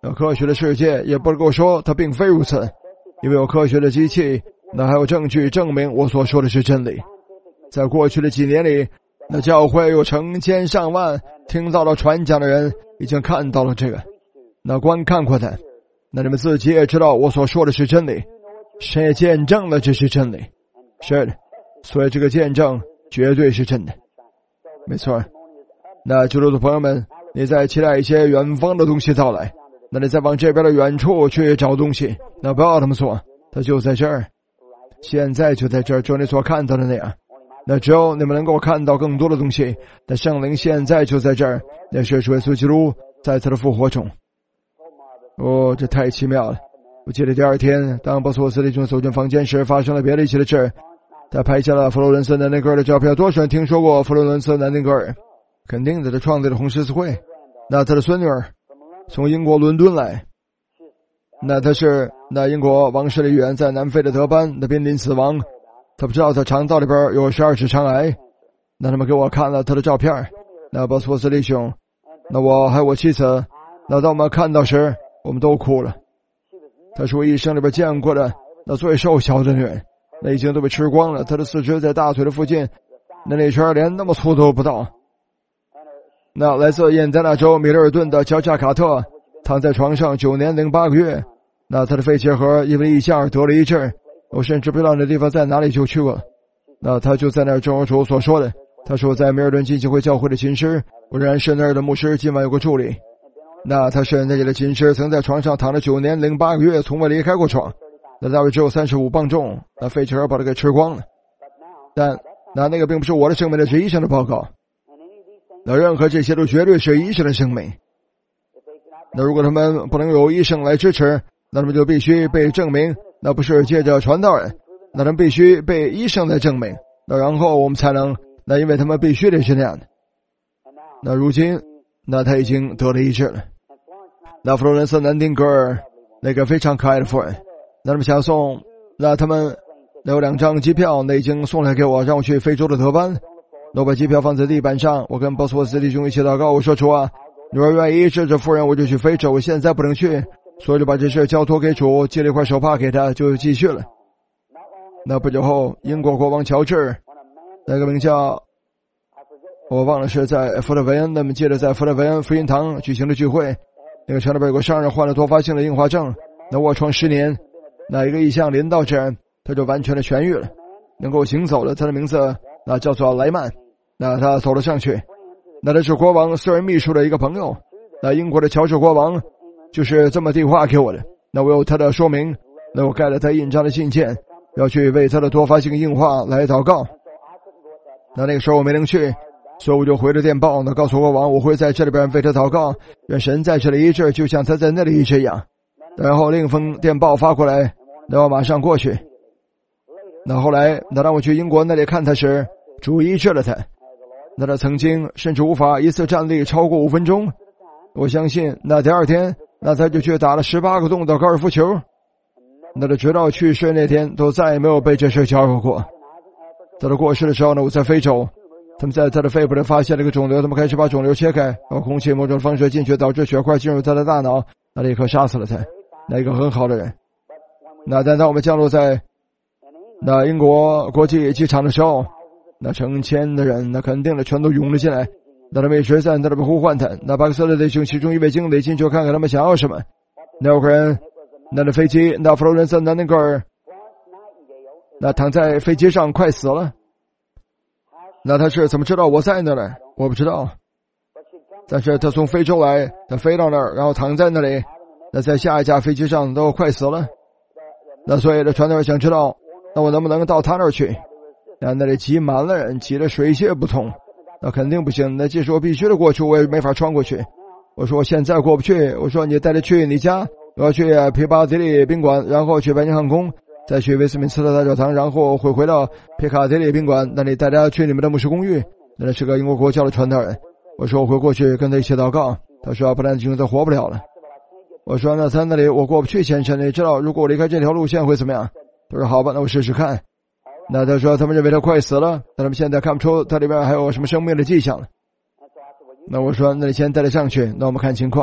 科学的世界也不能够说它并非如此，因为有科学的机器，那还有证据证明我所说的是真理。在过去的几年里，那教会有成千上万听到了传讲的人已经看到了这个，那观看过的，那你们自己也知道我所说的是真理，神也见证了这是真理。是的，所以这个见证绝对是真的，没错。那基督徒朋友们，你在期待一些远方的东西到来，那你再往这边的远处去找东西，那不要这么做，它就在这儿，现在就在这儿，就你所看到的那样。那只有你们能够看到更多的东西，但圣灵现在就在这儿，那是主耶稣基督在他的复活中。哦，这太奇妙了。我记得第二天当波斯沃斯利中走进房间时，发生了别的一起的事。他拍下了佛罗伦斯南丁格尔的照片。多少人听说过佛罗伦斯南丁格尔？肯定的，他创立了红十字会。那他的孙女儿从英国伦敦来，那他是那英国王室的一员，在南非的德班那濒临死亡，他不知道他肠道里边有12指肠癌。那他们给我看了他的照片。那波斯沃斯利兄，那我还有我妻子，那当我们看到时我们都哭了。她是我一生里边见过的那最瘦小的女人，那已经都被吃光了，她的四肢在大腿的附近，那一圈连那么粗都不到。那来自印第安纳州米德尔顿的乔治亚卡特躺在床上9年零8个月，那他的肺结核因为异象得了一阵，我甚至不知道那地方在哪里就去过。那他就在那儿，正如主所说的，他说在米尔顿浸信会教会的琴师，我仍然是那儿的牧师，今晚有个助理。那他是那里的琴师，曾在床上躺了9年零8个月，从未离开过床。那大约只有35磅重，那肺结核把他给吃光了。但那个并不是我的生命，那是医生的报告。那任何这些都绝对是医生的生命。那如果他们不能有医生来支持，那他们就必须被证明，那不是借着传道人，那他们必须被医生来证明，那然后我们才能，那因为他们必须得是那样的。那如今，那他已经得了医治了。那佛罗伦斯南丁格尔那个非常可爱的妇人，那他们想送，那他们那有2张机票，那已经送来给我，让我去非洲的德班。那我把机票放在地板上，我跟波斯沃斯弟兄一起祷告，我说主啊，女儿愿意医治这妇人，我就去非洲，我现在不能去，所以就把这事交托给主，寄了一块手帕给他，就继续了。那不久后，英国国王乔治，那个名叫我忘了是在弗勒维恩，那么接着在弗勒维恩福音堂举行的聚会，那个城里边有个商人患了多发性的硬化症，那卧床10年，那一个异象临到这人，他就完全的痊愈了，能够行走了。他的名字那叫做莱曼。那他走了上去，那他是国王私人秘书的一个朋友，那英国的乔治国王就是这么递话给我的。那我有他的说明，那我盖了他印章的信件，要去为他的多发性硬化来祷告。那个时候我没能去，所以我就回了电报，那告诉国王我会在这里边为他祷告，愿神在这里医治，就像他在那里医治一样。然后另一封电报发过来，那我马上过去。那后来那让我去英国那里看他时，主医治了他。那他曾经甚至无法一次站立超过5分钟，我相信那第二天，那他就去打了18个洞的高尔夫球。那他直到去世那天都再也没有被这事搅扰过。在他过世的时候呢，我在非洲，他们在他的肺部里发现了一个肿瘤，他们开始把肿瘤切开，把空气某种方式进去，导致血块进入他的大脑，那立刻杀死了他。那一个很好的人。那但当我们降落在那英国国际机场的时候，那成千的人，那肯定的全都涌了进来，那他们一直在那边呼唤他。那巴克斯勒弟兄其中一位经理进去看看他们想要什么。那有个人，那的飞机，那佛罗伦斯南丁格尔，那躺在飞机上快死了。那他是怎么知道我在那儿？我不知道。但是他从非洲来，他飞到那儿，然后躺在那里，那在下一架飞机上都快死了。那所以这传道人想知道，那我能不能到他那儿去？那里挤满了人，挤得水泄不通，那肯定不行。那即使我必须得过去，我也没法穿过去。我说我现在过不去。我说你带他去你家，我要去皮卡迪利宾馆，然后去白金汉宫，再去威斯敏斯特大教堂，然后会回到皮卡迪利宾馆，那里带他去你们的牧师公寓。那是个英国国教的传道人。我说我会过去跟他一起祷告。他说不然就他活不了了。我说那在那里我过不去，先生，你知道如果我离开这条路线会怎么样？他说好吧，那我试试看。那他说他们认为他快死了，但他们现在看不出他里边还有什么生命的迹象了。那我说那你先带他上去，那我们看情况。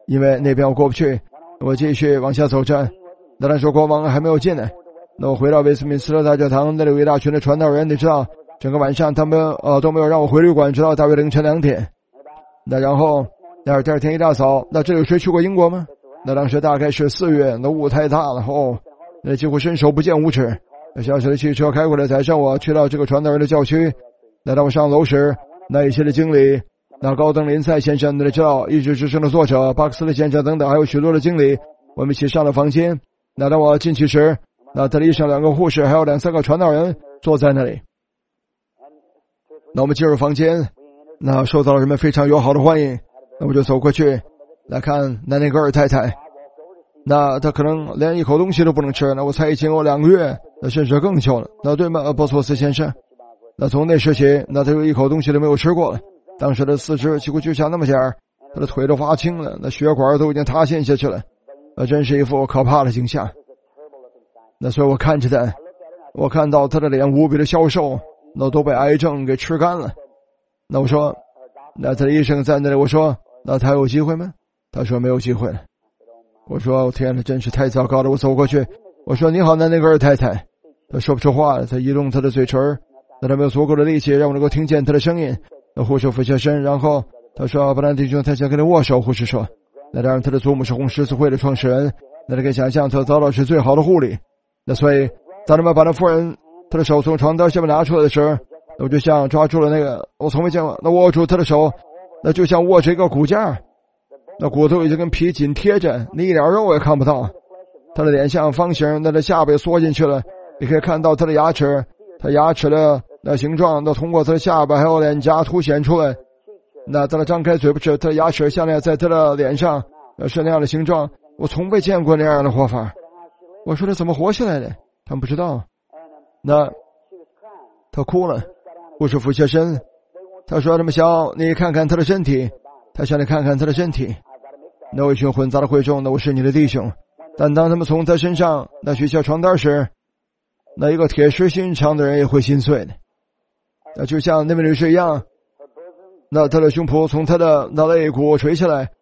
因为那边我过不去，我继续往下走着。那当时国王还没有进来，那我回到威斯敏斯特大教堂，那里有一大群的传道人，你知道，整个晚上他们都没有让我回旅馆，直到大约凌晨2点。那然后第二天一大早，那这有谁去过英国吗？那当时大概是4月，那雾太大了那几乎伸手不见五指。那小小的汽车开过来，载上我去到这个传道人的教区。那当我上楼时，那一些的经理，那高登林赛先生，你知道，意志之声的作者巴克斯勒先生等等，还有许多的经理，我们一起上了房间。那当我进去时，那他里上2个护士，还有2、3个传道人坐在那里。那我们进入房间，那受到了人们非常友好的欢迎。那我就走过去来看那个二太太，那她可能连一口东西都不能吃，那我猜已经有2个月，那甚至更久了。那对吗，波索斯先生？那从那时起，那她有一口东西都没有吃过了。当时的四肢几乎就像那么点儿，她的腿都发青了，那血管都已经塌陷下去了，真是一副可怕的景象。那所以我看着她，我看到她的脸无比的消瘦，那都被癌症给吃干了。那我说，那她的医生在那里，我说，那她有机会吗？他说没有机会了。我说天哪，真是太糟糕了。我走过去，我说你好，那个二太太。他说不出话了，他移动他的嘴唇，那他没有足够的力气让我能够听见他的声音。那护士俯下身，然后他说布兰弟兄，他想跟你握手。护士说，那当然他的祖母是红十字会的创始人，那他可以想象他遭到是最好的护理。那所以当他们把那妇人他的手从床单下面拿出来的时候，我就像抓住了那个我从没见过，那握住他的手，那就像握着一个骨架，那骨头已经跟皮紧贴着，你一点肉也看不到。他的脸像方形，那的下巴缩进去了，你可以看到他的牙齿，他牙齿的那形状都通过他的下巴还有脸颊凸显出来。那他的张开嘴巴时，他的牙齿像那样在他的脸上是那样的形状，我从未见过那样的活法。我说他怎么活下来的？他们不知道。那他哭了，护士俯下身，他说这么小，你看看他的身体，他想你看看他的身体。那一群混杂的会众，那我是你的弟兄，但当他们从他身上那取下床单时，那一个铁石心肠的人也会心碎的。那就像那位女士一样，那她的胸脯从她的那肋骨垂下来，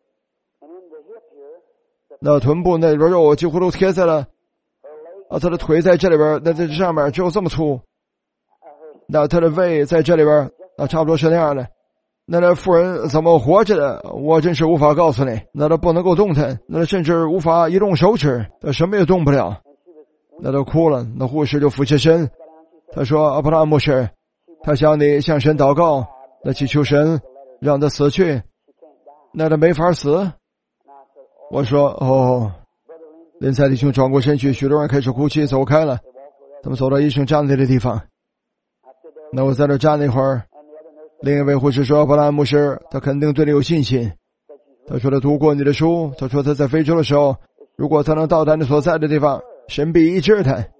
那臀部那边肉几乎都贴在了她的腿在这里边，那在这上面只有这么粗，那她的胃在这里边，那差不多是那样的。那妇人怎么活着的，我真是无法告诉你。那她不能够动弹，那她甚至无法移动手指，她什么也动不了。那她哭了，那护士就俯下身，她说阿布拉姆牧师，他向你向神祷告，那祈求神让他死去，那他没法死。我说林赛弟兄转过身去，许多人开始哭泣走开了，他们走到医生站立的地方。那我在那站了一会儿，另一位护士说，布兰牧师他肯定对你有信心，他说他读过你的书，他说他在非洲的时候，如果他能到达你所在的地方，神必医治他。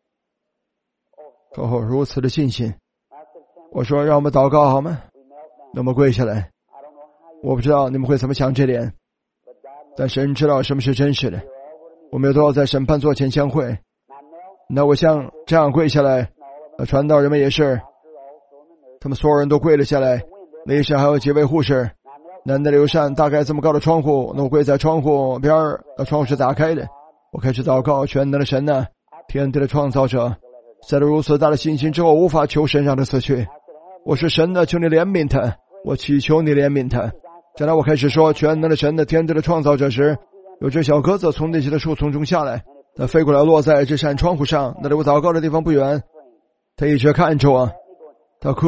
如此的信心。我说让我们祷告好吗？那么跪下来。我不知道你们会怎么想这点，但神知道什么是真实的。我们都要在审判座前相会。那我像这样跪下来，传道人们也是，他们所有人都跪了下来。那医生还有几位护士，那里有扇大概这么高的窗户，那我跪在窗户边儿，窗户是打开的。我开始祷告，全能的神啊，天地的创造者，在这如此大的信心之后，无法求神让他死去。我是神的，求你怜悯他，我祈求你怜悯他。将来我开始说全能的神的天地的创造者时，有只小鸽子从那些的树丛中下来，它飞过来落在这扇窗户上，那离我祷告的地方不远。他一直看着我，他哭。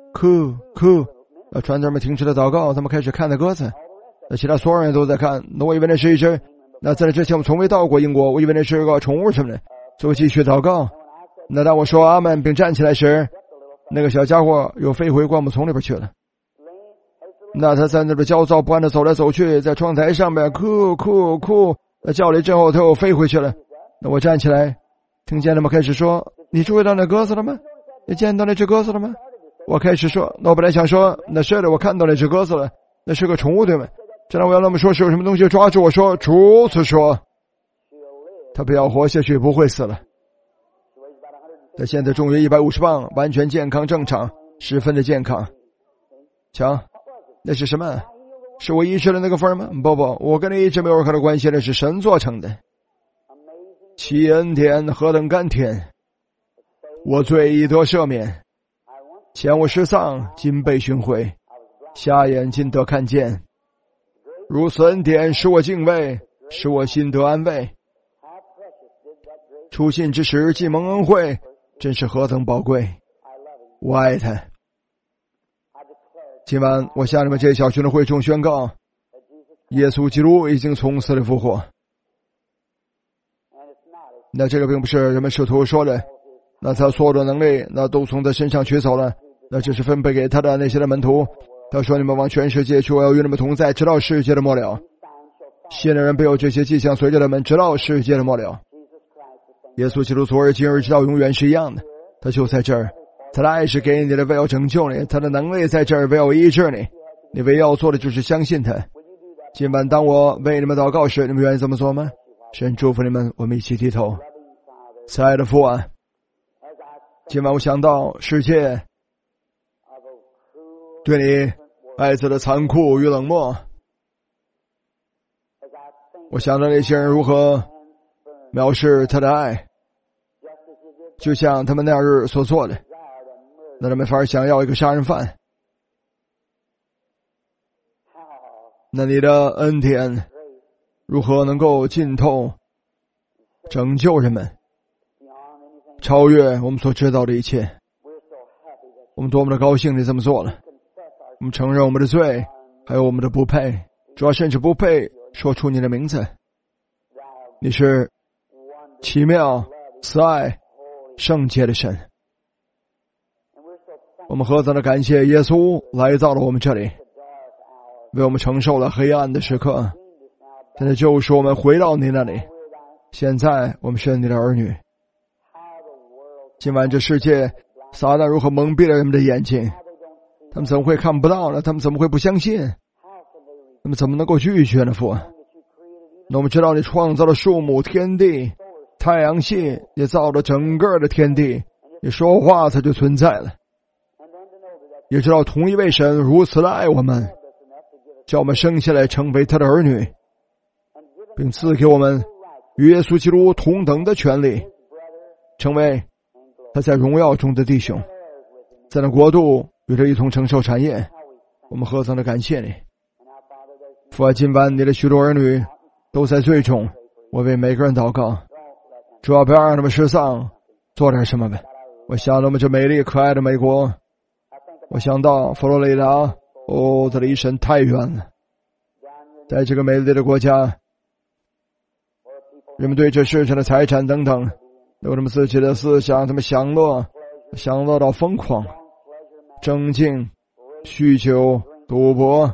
传道们停止了祷告，他们开始看那鸽子。那其他所有人都在看，那我以为那是一只，那在那之前我们从未到过英国，我以为那是个宠物什么的，所以我继续祷告。那当我说阿门并站起来时，那个小家伙又飞回灌木丛里边去了。那他在那边焦躁不安的走来走去，在窗台上面哭。那叫了一阵后，他又飞回去了。那我站起来，听见他们开始说：“你注意到那鸽子了吗？你见到那只鸽子了吗？”我开始说，那我本来想说，那是的，我看到那只鸽子了，那是个宠物对吗？正当我要那么说，是有什么东西抓住我说：“主此说，他不要活下去，不会死了。”他现在重约150磅，完全健康正常，十分的健康。瞧，那是什么？ 是我医治的那个份吗？不，我跟你一直没有任何的关系，那是神做成的。其恩典何等甘甜，我罪已得赦免，前我失丧，今被寻回，瞎眼今得看见。如此恩典使我敬畏，使我心得安慰。初信之时既蒙恩惠，真是何等宝贵，我爱他。今晚我向你们这小群的会众宣告，耶稣基督已经从死里复活。那这个并不是人们试图说的，那他所有的能力那都从他身上取走了，那只是分配给他的那些的门徒。他说，你们往全世界去，我要与你们同在，直到世界的末了。信的人必有这些迹象随着他们，直到世界的末了。耶稣基督昨日今日直到永远是一样的，他就在这儿，他的爱是给你的，为要拯救你，他的能力在这儿，为要医治你，你唯要做的就是相信他。今晚当我为你们祷告时，你们愿意这么做吗？神祝福你们，我们一起低头。慈爱的父啊，今晚我想到世界对你爱子的残酷与冷漠，我想到那些人如何藐视他的爱，就像他们那日所做的，那他们反而想要一个杀人犯。那你的恩典如何能够浸透拯救人们，超越我们所知道的一切。我们多么的高兴你这么做了，我们承认我们的罪，还有我们的不配，主要甚至不配说出你的名字。你是奇妙慈爱圣洁的神，我们何等的感谢耶稣来到了我们这里，为我们承受了黑暗的时刻，现在救赎我们回到你那里。现在我们是你的儿女。今晚这世界撒旦如何蒙蔽了人们的眼睛，他们怎么会看不到呢？他们怎么会不相信？他们怎么能够拒绝呢？父，那我们知道你创造了树木天地太阳系，也造了整个的天地，你说话它就存在了。也知道同一位神如此的爱我们，叫我们生下来成为他的儿女，并赐给我们与耶稣基督同等的权利，成为他在荣耀中的弟兄，在那国度与他一同承受产业。我们何等的感谢你。父啊，今晚你的许多儿女都在罪中，我为每个人祷告，主要不要让他们失丧，做点什么呗。我想到我们这美丽可爱的美国，我想到佛罗里达，它离神太远了。在这个美丽的国家，人们对这世上的财产等等有他们自己的思想，他们享乐到疯狂，争竞、酗酒、赌博，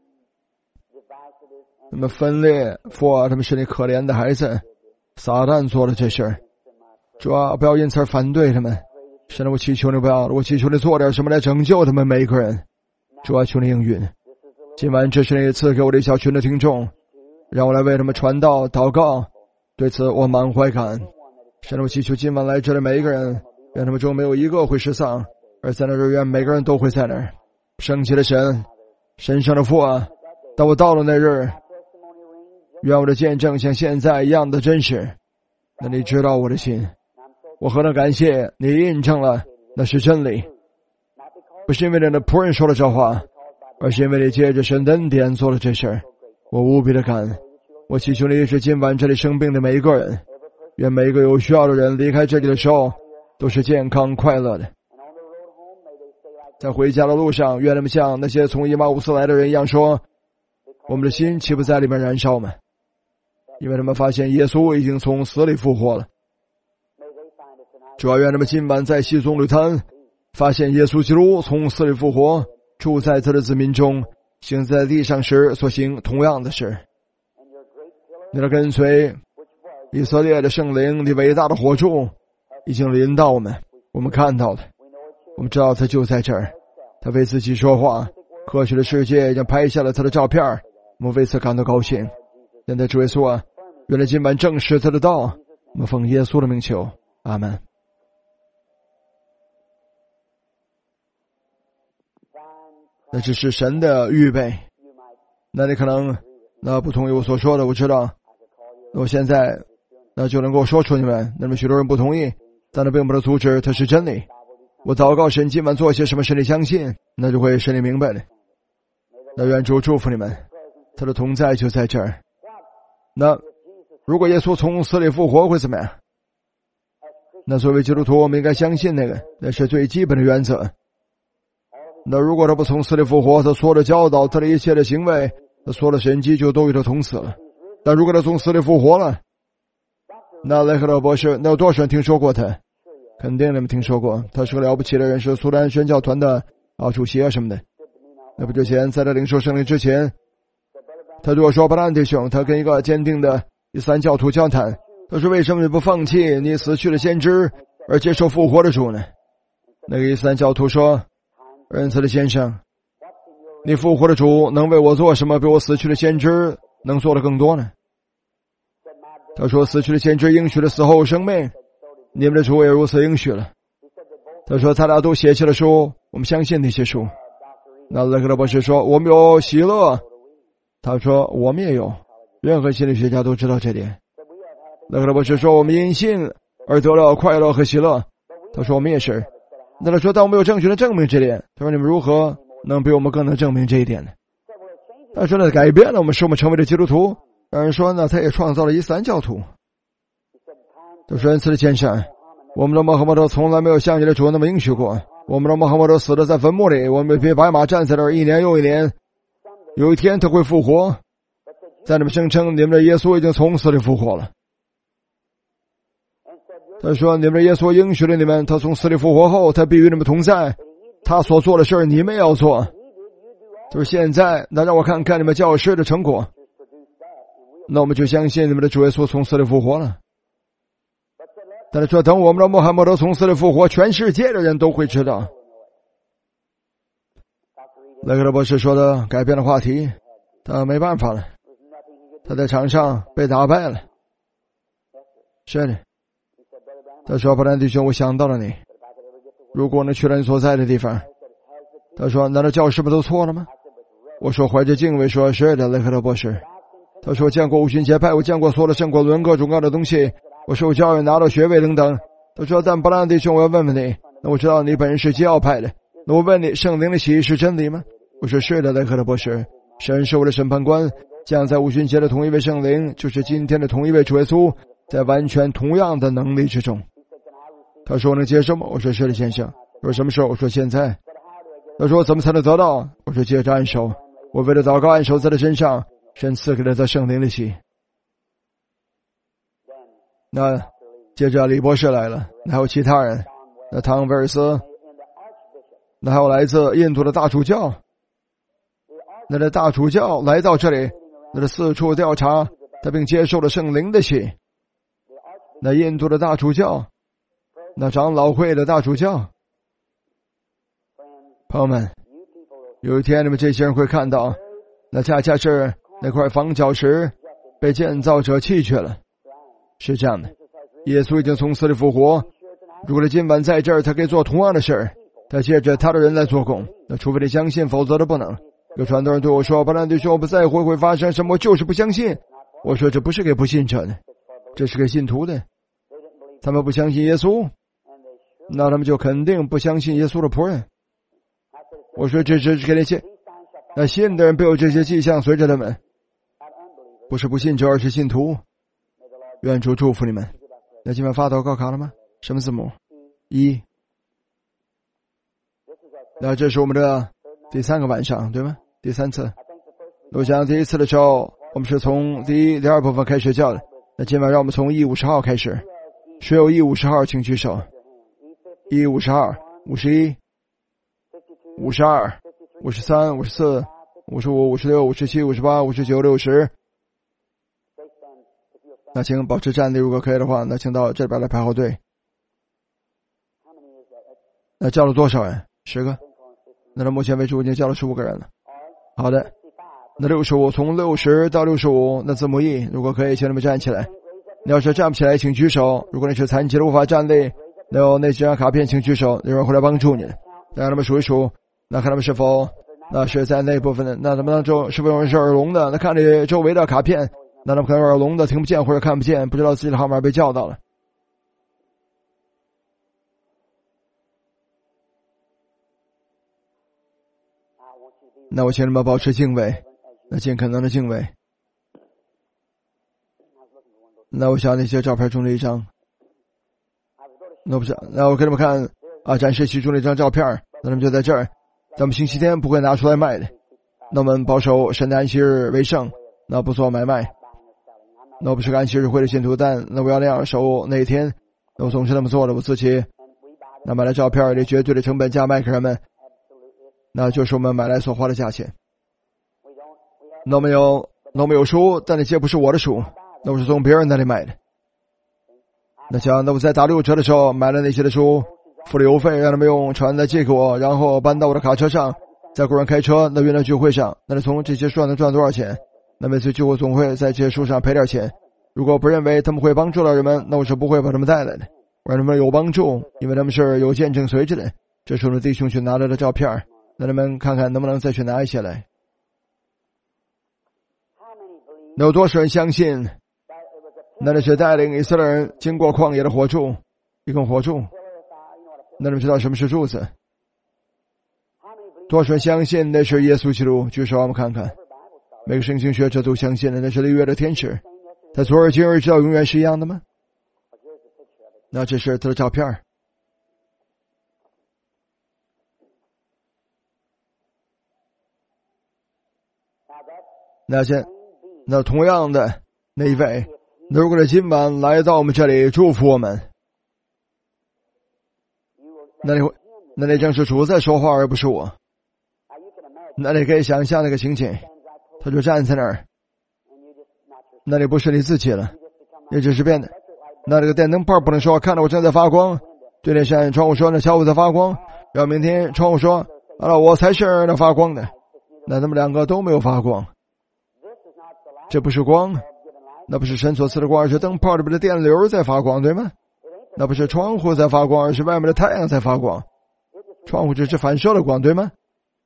他们分裂。父啊，他们是你可怜的孩子，撒旦做了这事儿，主啊，不要因此而反对他们。神啊，我祈求你不要，我祈求你做点什么来拯救他们每一个人。主啊，求你应允。今晚这是你赐给我的一小群的听众，让我来为他们传道祷告，对此我满怀感恩。神啊，我祈求今晚来这里每一个人，愿他们中没有一个会失丧，而在那日愿每个人都会在那儿。圣洁的神，神圣的父啊，当我到了那日，愿我的见证像现在一样的真实。那你知道我的心，我何等感谢你印证了那是真理，不是因为你的仆人说了这话，而是因为你借着神的恩典做了这事儿。我无比的感恩。我祈求你医治今晚这里生病的每一个人，愿每一个有需要的人离开这里的时候都是健康快乐的。在回家的路上，愿他们像那些从以马忤斯来的人一样说，我们的心岂不在里面燃烧吗？因为他们发现耶稣已经从死里复活了。主要愿他们今晚在西宗旅滩发现耶稣基督从死里复活，住在他的子民中，行在地上时所行同样的事。你的跟随以色列的圣灵，你伟大的火柱已经临到我们，我们看到了，我们知道他就在这儿，他为自己说话，科学的世界已经拍下了他的照片，我们为此感到高兴。现在主耶稣啊，愿来今晚证实他的道，我们奉耶稣的名求，阿们。那只是神的预备， 那你可能不同意我所说的，我知道。我现在就能够说出你们，那么许多人不同意，但那并不能阻止它是真理。我祷告神今晚做些什么使你相信，那就会使你明白的。那愿主祝福你们，他的同在就在这儿。那如果耶稣从死里复活会怎么样？那作为基督徒我们应该相信那是最基本的原则。那如果他不从死里复活，他所有的教导，他的一切的行为，他所有的神迹就都与他同死了。但如果他从死里复活了，那雷克勒博士，那有多少人听说过他？肯定你们听说过，他是个了不起的人，是苏丹宣教团的主席什么的。那不久前在他领受圣灵之前，他对我说，巴兰弟兄，他跟一个坚定的伊斯兰教徒交谈，他说，为什么你不放弃你死去的先知而接受复活的主呢？那个伊斯兰教徒说，仁慈的先生，你复活的主能为我做什么比我死去的先知能做的更多呢？他说，死去的先知应许了死后生命，你们的主也如此应许了。他说，他俩都写起了书，我们相信那些书。那雷克勒博士说，我们有喜乐。他说，我们也有，任何心理学家都知道这点。雷克勒博士说，我们因信而得了快乐和喜乐。他说，我们也是。那他说，但我们有证据的证明这点。他说，你们如何能比我们更能证明这一点呢？他说，那改变了我们，使我们成为了基督徒。有人说呢，他也创造了伊斯兰教徒。他说，仁慈的先生，我们的穆罕默德从来没有像你的主那么应许过。我们的穆罕默德死了在坟墓里，我们别白马站在那儿一年又一年，有一天他会复活。在你们声称你们的耶稣已经从死里复活了。他说，你们的耶稣应许了你们，他从死里复活后，他必与你们同在，他所做的事你们也要做。就是现在，那让我看看你们教师的成果，那我们就相信你们的主耶稣从死里复活了。但是说，等我们的穆罕默德从死里复活，全世界的人都会知道。雷克勒博士说的改变了话题，他没办法了，他在场上被打败了。是的，他说，布兰弟兄，我想到了你，如果能去了你所在的地方。他说，难道教师们都错了吗？我说，怀着敬畏说，是的，雷克勒博士。他说，见过五旬节派，我见过所有的圣果轮各种各样的东西，我受教育拿到学位等等。他说，但布兰弟兄，我要问问你，那我知道你本人是基要派的，那我问你，圣灵的洗是真理吗？我说，是的，雷克勒博士。神是我的审判官，将在五旬节的同一位圣灵，就是今天的同一位主耶稣，在完全同样的能力之中。他说，我能接受吗？我说，是的，先生。说什么时候？我说，现在。他说，怎么才能得到？我说，接着按手。我为了祷告按手在他身上，神赐给了他圣灵的洗。那接着李博士来了，那还有其他人，那汤威尔斯，那还有来自印度的大主教。那的大主教来到这里，那的四处调查他，并接受了圣灵的洗。那印度的大主教，那长老会的大主教。朋友们，有一天你们这些人会看到，那恰恰是那块房角石被建造者弃却了。是这样的，耶稣已经从死里复活，如果他今晚在这儿，他可以做同样的事儿，他借着他的人来做工。那除非你相信，否则的不能。有传道人对我说，布兰弟兄，我不在乎会发生什么，我就是不相信。我说，这不是给不信者的，这是给信徒的。他们不相信耶稣，那他们就肯定不相信耶稣的仆人。我说，这是给那些那信的人，必有这些迹象随着他们，不是不信者，而是信徒。愿主祝福你们。那今晚发祷告卡了吗？什么字母？1。那这是我们的第3个晚上，对吗？第3次。我想第1次的时候，我们是从第2部分开始叫的。那今晚让我们从E50号开始。谁有E50号请举手。E52、51、52、53、54、55、56、57、58、59、60。那请保持站立，如果可以的话，那请到这边来排好队。那叫了多少人？10个。那到目前为止已经叫了15个人了。好的，那65，从60到65，那字母 E， 如果可以，请你们站起来。你要是站不起来，请举手。如果你是残疾的无法站立，那有那几张卡片，请举手，有人会来帮助你。让他们数一数，那看他们是否那是在那部分的。那他们当中是不是有人是耳聋的？那看着周围的卡片，那他们可能耳聋的听不见或者看不见，不知道自己的号码被叫到了。那我请你们保持敬畏，那尽可能的敬畏。那我想那些照片中的一张，那不是，那我给你们看展示其中的一张照片，那他们就在这儿，咱们星期天不会拿出来卖的。那我们保守神的安息日为圣，那不做买卖。那我不是个安息日会的信徒，但那我要那样守那一天，那我总是那么做的。我自己那买了照片，以绝对的成本价卖给人们，那就是我们买来所花的价钱。那我们有书，但那些不是我的书，那我是从别人那里买的。那像那我在打6折的时候买了那些的书，付了邮费，让他们用传的寄给我，然后搬到我的卡车上，在雇人开车那运到聚会上。那从这些书能赚多少钱？那每次聚会总会在这些书上赔点钱。如果不认为他们会帮助到人们，那我是不会把他们带来的。我让他们有帮助，因为他们是有见证随着的。这是我的弟兄去拿来的照片，那他们看看能不能再去拿一些来。那有多少人相信那是带领以色列人经过旷野的火柱，一根火柱？那你们知道什么是柱子？多少人相信那是耶稣基督？举手，我们看看。每个圣经学者都相信的，那是立约的天使，在昨日今日直到永远是一样的吗？那这是他的照片。那同样的那一位，如果他今晚来到我们这里祝福我们，那正是主在说话，而不是我。那你可以想象那个情景，他就站在那儿，那里不是你自己了，你只是变的。那这个电灯泡不能说看到我正在发光，对那扇窗户说那小屋在发光，然后明天窗户说好了，我才是那发光的。那他们两个都没有发光，这不是光，那不是神所赐的光，而是灯泡里边的电流在发光，对吗？那不是窗户在发光，而是外面的太阳在发光。窗户只是反射了光，对吗？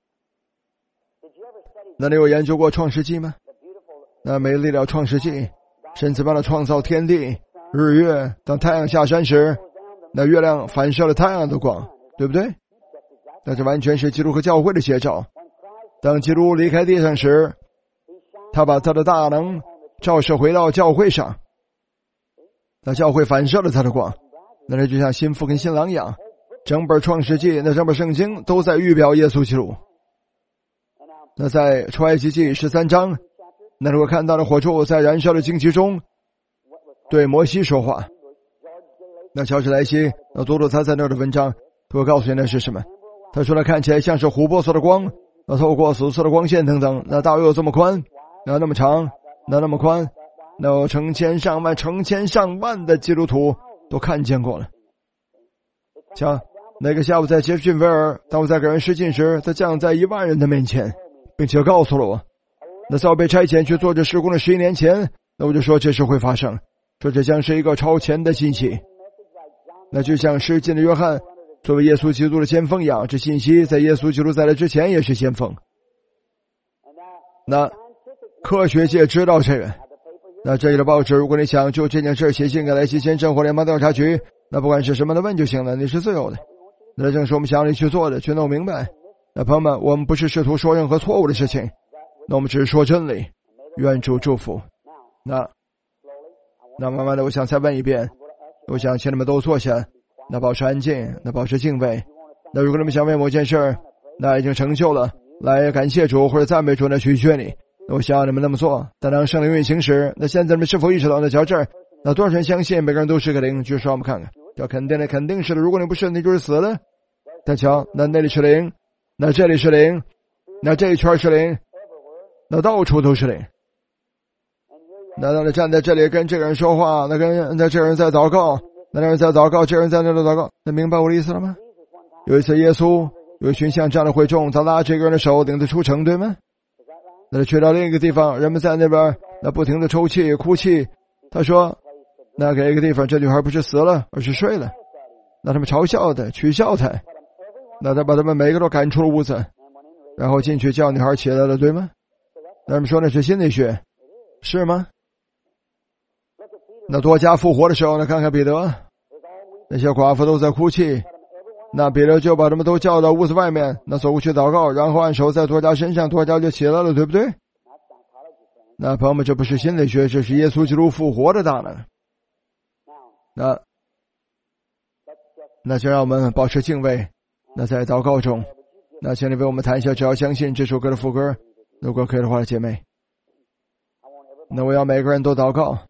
那你有研究过创世纪吗？那美丽的创世纪，神怎么样创造天地日月，当太阳下山时，那月亮反射了太阳的光，对不对？那这完全是基督和教会的写照。当基督离开地上时，他把他的大能照射回到教会上，那教会反射了他的光。那这就像新妇跟新郎一样，整本创世纪，那整本圣经都在预表耶稣基督。那在出埃及记13章，那如果看到了火柱在燃烧的荆棘中对摩西说话，那乔治莱西那多多他在那儿的文章都会告诉你那是什么。他说他看起来像是琥珀色的光，那透过紫色的光线等等，那大约有这么宽，那么长，那么宽，那有成千上万的基督徒都看见过了。像那个下午在杰弗逊维尔，当我在给人施浸时，他降在1万人的面前，并且告诉了我，那在我被差遣去做这事工的11年前，那我就说这事会发生，说这将是一个超前的信息。那就像施浸的约翰作为耶稣基督的先锋一样，这信息在耶稣基督在来之前也是先锋。那科学界知道这个，那这里的报纸，如果你想就这件事写信给莱西先生或联邦调查局，那不管是什么的问就行了，你是自由的。那正是我们想你去做的，去弄明白。那朋友们，我们不是试图说任何错误的事情，那我们只是说真理。愿主祝福。那慢慢的，我想再问一遍，我想请你们都坐下，那保持安静，那保持敬畏。那如果你们想为某件事，那已经成就了，来感谢主或者赞美主，那取决你。那我想要你们那么做。但当圣灵运行时，那现在你们是否意识到，那到这儿，那多少人相信每个人都是个灵？举手我们看看。要肯定的，肯定是的。如果你不是，你就是死了。但瞧，那里是灵，那这里是灵，那这一圈是灵，那到处都是灵。那当你站在这里跟这个人说话，那这个人在祷告，那人在祷告，这个人在那里祷告，那明白我的意思了吗？有一次耶稣有一群像这样的会众，他拉这个人的手领他出城，对吗？那去到另一个地方，人们在那边那不停的抽泣哭泣。他说那给一个地方，这女孩不是死了，而是睡了。那他们嘲笑他，取笑他，那他把他们每个都赶出了屋子。 然后进去叫女孩起来了，对吗？那人们说那是心理学，是吗？那多加复活的时候呢，看看彼得，那些寡妇都在哭泣，那彼得就把他们都叫到屋子外面，那走过去祷告，然后按手在多加身上，多加就起来了，对不对？那朋友们，这不是心理学，这是耶稣基督复活的大能。那就让我们保持敬畏。那在祷告中，那请你为我们弹一下只要相信这首歌的副歌，如果可以的话，姐妹。那我要每个人都祷告。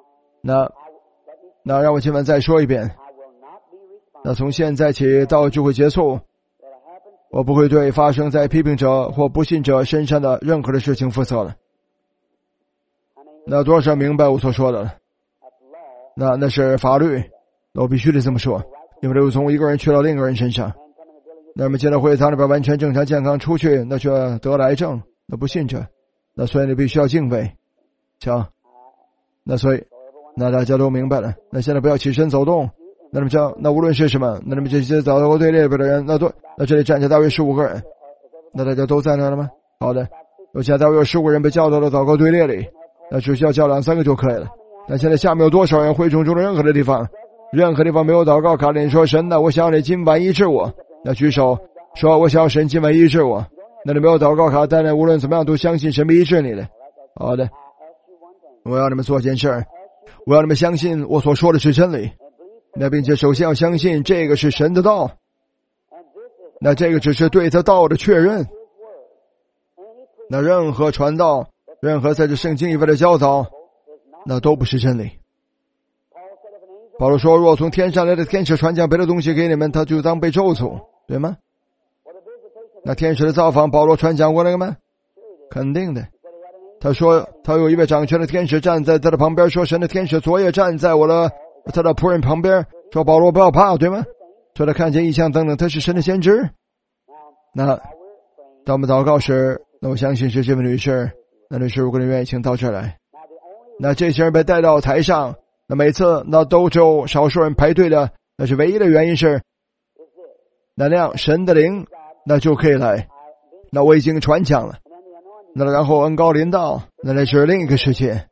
那让我今晚再说一遍。那从现在起到聚会结束，我不会对发生在批评者或不信者身上的任何的事情负责了。那多少明白我所说的了？那是法律，我必须得这么说，因为从一个人去到另一个人身上。那么进到会堂里边完全正常健康，出去那却得了癌症，那不信者，那所以你必须要敬畏。瞧，那所以那大家都明白了。那现在不要起身走动。那么这那无论是什么，那么这些祷告队列边的人，那这里站着大约15个人，那大家都在那了吗？好的，我现在大约有15个人被叫到了祷告队列里，那只需要叫2、3个就可以了。那现在下面有多少人会众中的任何的地方没有祷告卡里说神呢，我想你今晚医治我，那举手说我想神今晚医治我。那你没有祷告卡，但是无论怎么样都相信神会医治你的。好的，我要你们做件事，我要你们相信我所说的是真理。那并且首先要相信这个是神的道，那这个只是对他道的确认。那任何传道，任何在这圣经以外的教导，那都不是真理。保罗说，若从天上来的天使传讲别的东西给你们，他就当被咒诅，对吗？那天使的造访，保罗传讲过那个吗？肯定的。他说他有一位掌权的天使站在他的旁边，说神的天使昨夜站在他的仆人旁边，说保罗不要怕，对吗？说他看见异象等等，他是神的先知。那当我们祷告时，那我相信是这位女士，那女士如果你愿意请到这儿来。那这些人被带到台上，那每次那都只有少数人排队的，那是唯一的原因是那样神的灵那就可以来。那我已经传讲了，那然后恩膏临到，那是另一个世界。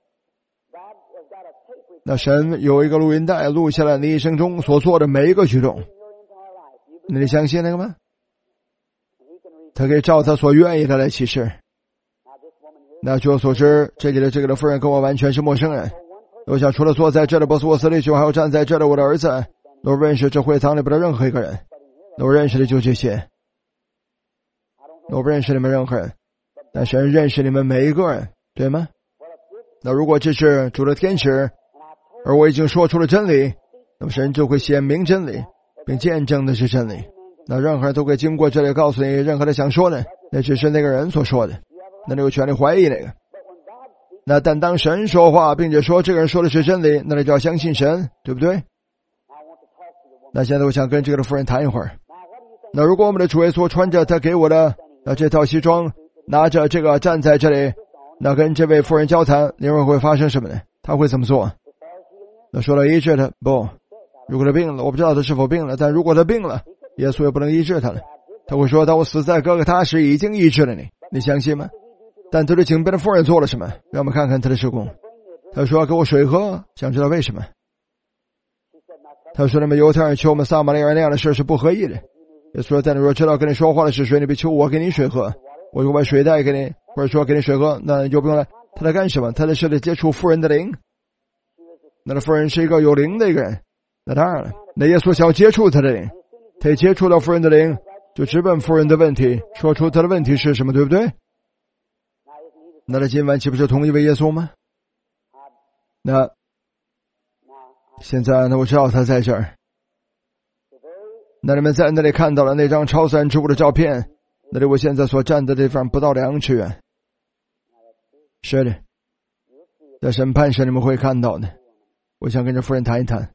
那神有一个录音带录下来你一生中所做的每一个举动，那你相信那个吗？他可以照他所愿意的来启示。那据我所知，这里的这个的夫人跟我完全是陌生人。我想除了坐在这里波斯沃斯利区，还有站在这里我的儿子，我认识这会堂里边的任何一个人，我认识的就这些。我不认识你们任何人，但神认识你们每一个人，对吗？那如果这是主的天使，而我已经说出了真理，那么神就会显明真理，并见证的是真理。那任何人都会经过这里告诉你任何的想说的，那只是那个人所说的，那你有权利怀疑那个。那但当神说话并且说这个人说的是真理，那你就要相信神，对不对？那现在我想跟这个的夫人谈一会儿。那如果我们的主耶稣穿着他给我的这套西装，拿着这个站在这里，那跟这位夫人交谈，你认为会发生什么呢？他会怎么做？那说了医治他，不，如果他病了，我不知道他是否病了，但如果他病了，耶稣也不能医治他了。他会说，当我死在哥哥他时已经医治了你，你相信吗？但他对井边的妇人做了什么？让我们看看他的施工。他说要给我水喝，想知道为什么？他说那么犹太人求我们撒玛利亚人那样的事是不合意的。耶稣说，但你若知道跟你说话的是谁，你别求我给你水喝，我就把水带给你，或者说给你水喝，那你就不用来。他在干什么？他在是在接触妇人的灵。那妇人是一个有灵的一个人，那当然了，那耶稣想要接触他的灵，他一接触到妇人的灵，就直问妇人的问题，说出他的问题是什么，对不对？那他今晚岂不是同一位耶稣吗？那现在呢，我知道他在这儿。那你们在那里看到了那张超自然植物的照片，那里我现在所站的地方不到2尺远。是的，在审判时你们会看到的。我想跟这夫人谈一谈，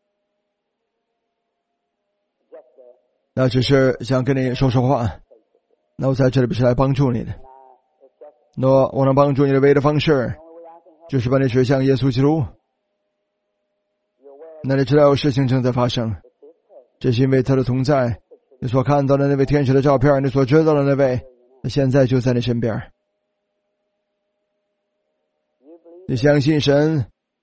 那只是想跟你说说话。那我在这里不是来帮助你的，那我能帮助你的唯一的方式就是把你指向耶稣基督。那你知道有事情正在发生，这是因为他的同在。你所看到的那位天使的照片，你所知道的那位， 现在就在你身边。你相信神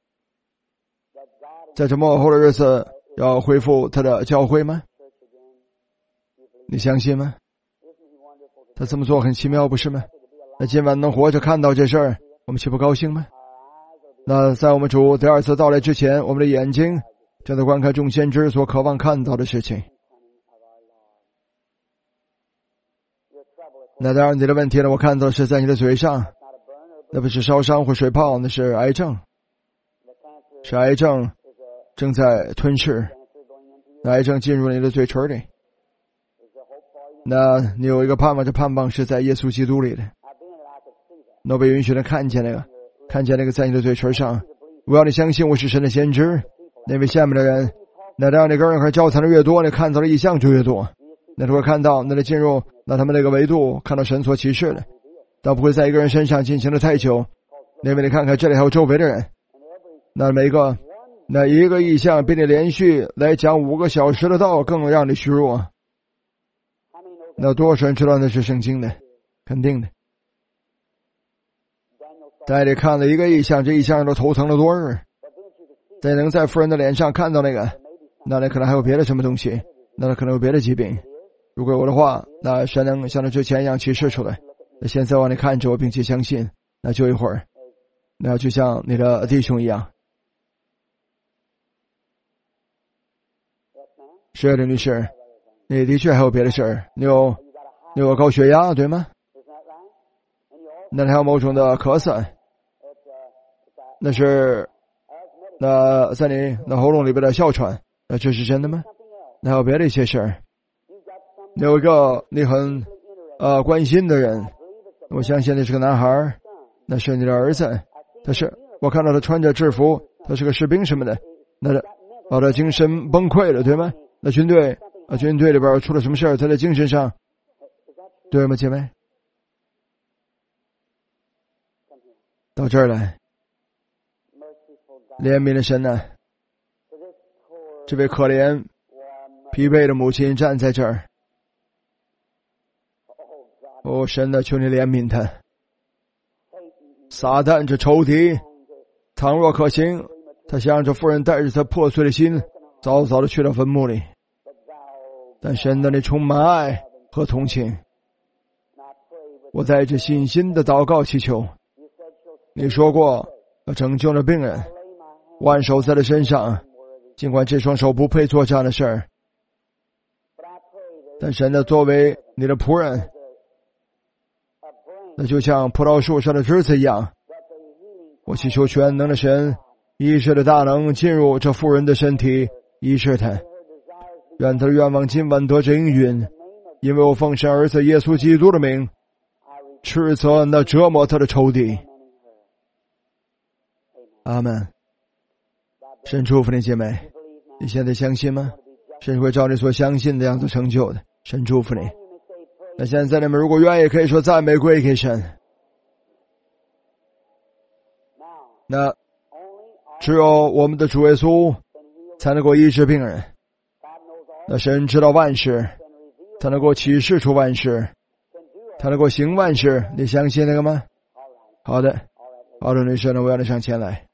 在这末后的日子要恢复他的教会吗？你相信吗？他这么做很奇妙，不是吗？那今晚能活着看到这事儿，我们岂不高兴吗？那在我们主第二次到来之前，我们的眼睛正在观看众先知所渴望看到的事情。那当然你的问题呢，我看到是在你的嘴上，那不是烧伤或水泡，那是癌症，是癌症正在吞噬，那癌症进入你的嘴唇里。那你有一个盼望，这盼望是在耶稣基督里的。那被允许的看见那个在你的嘴唇上。我要你相信我是神的先知。那位下面的人，那让你跟人和交谈的越多，你看到的异象就越多。那如果看到，那你进入那他们那个维度，看到神所启示的，但不会在一个人身上进行的太久。因为你看看这里还有周围的人，那那一个异象比你连续来讲5个小时的道更让你虚弱。那多少人知道那是圣经的？肯定的。在这里看了一个异象，这异象让他头疼了多日。再能在妇人的脸上看到那个，那可能还有别的什么东西，那可能有别的疾病。如果有的话，那神能像他之前一样启示出来。那现在往你看着我，并且相信，那就一会儿，那就像你的弟兄一样。是的，女士，你的确还有别的事儿。你有高血压，对吗？那还有某种的咳嗽，那是在你那喉咙里边的哮喘，那这是真的吗？那还有别的一些事儿。你有一个你很关心的人，我相信那是个男孩，那是你的儿子。我看到他穿着制服，他是个士兵什么的，他精神崩溃了，对吗？那军队里边出了什么事儿？他在精神上，对吗，姐妹？到这儿来，怜悯的神呢？这位可怜疲惫的母亲站在这儿。哦，神呢，求你怜悯他。撒旦这仇敌，倘若可行，他想让这妇人带着他破碎的心，早早的去到坟墓里。但神的你充满爱和同情，我在这信心的祷告祈求。你说过要拯救了病人，万手在他身上，尽管这双手不配做这样的事儿，但神的作为你的仆人，那就像葡萄树上的枝子一样，我祈求全能的神医治的大能进入这妇人的身体，医治他，愿他的愿望今晚得着应允。因为我奉神儿子耶稣基督的名斥责那折磨他的仇敌。阿们。神祝福你姐妹，你现在相信吗？神会照你所相信的样子成就的。神祝福你。那现在你们如果愿意，可以说赞美归给神。那只有我们的主耶稣才能够医治病人。那神知道万事，他能够启示出万事，他能够行万事。你相信那个吗？好的，好的，女士呢，我要你上前来。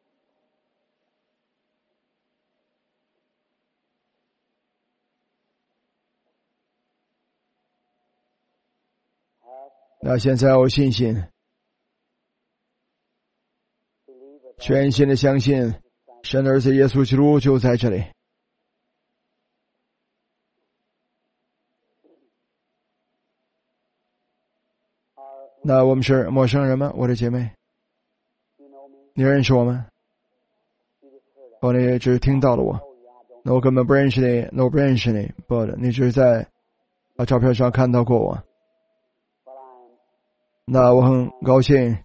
那现在我信心，全心的相信神的儿子耶稣基督就在这里。那我们是陌生人吗？我的姐妹，你认识我吗？哦，你只是听到了我，那我根本不认识你，那我不认识你，不的，你只是在照片上看到过我。那我很高兴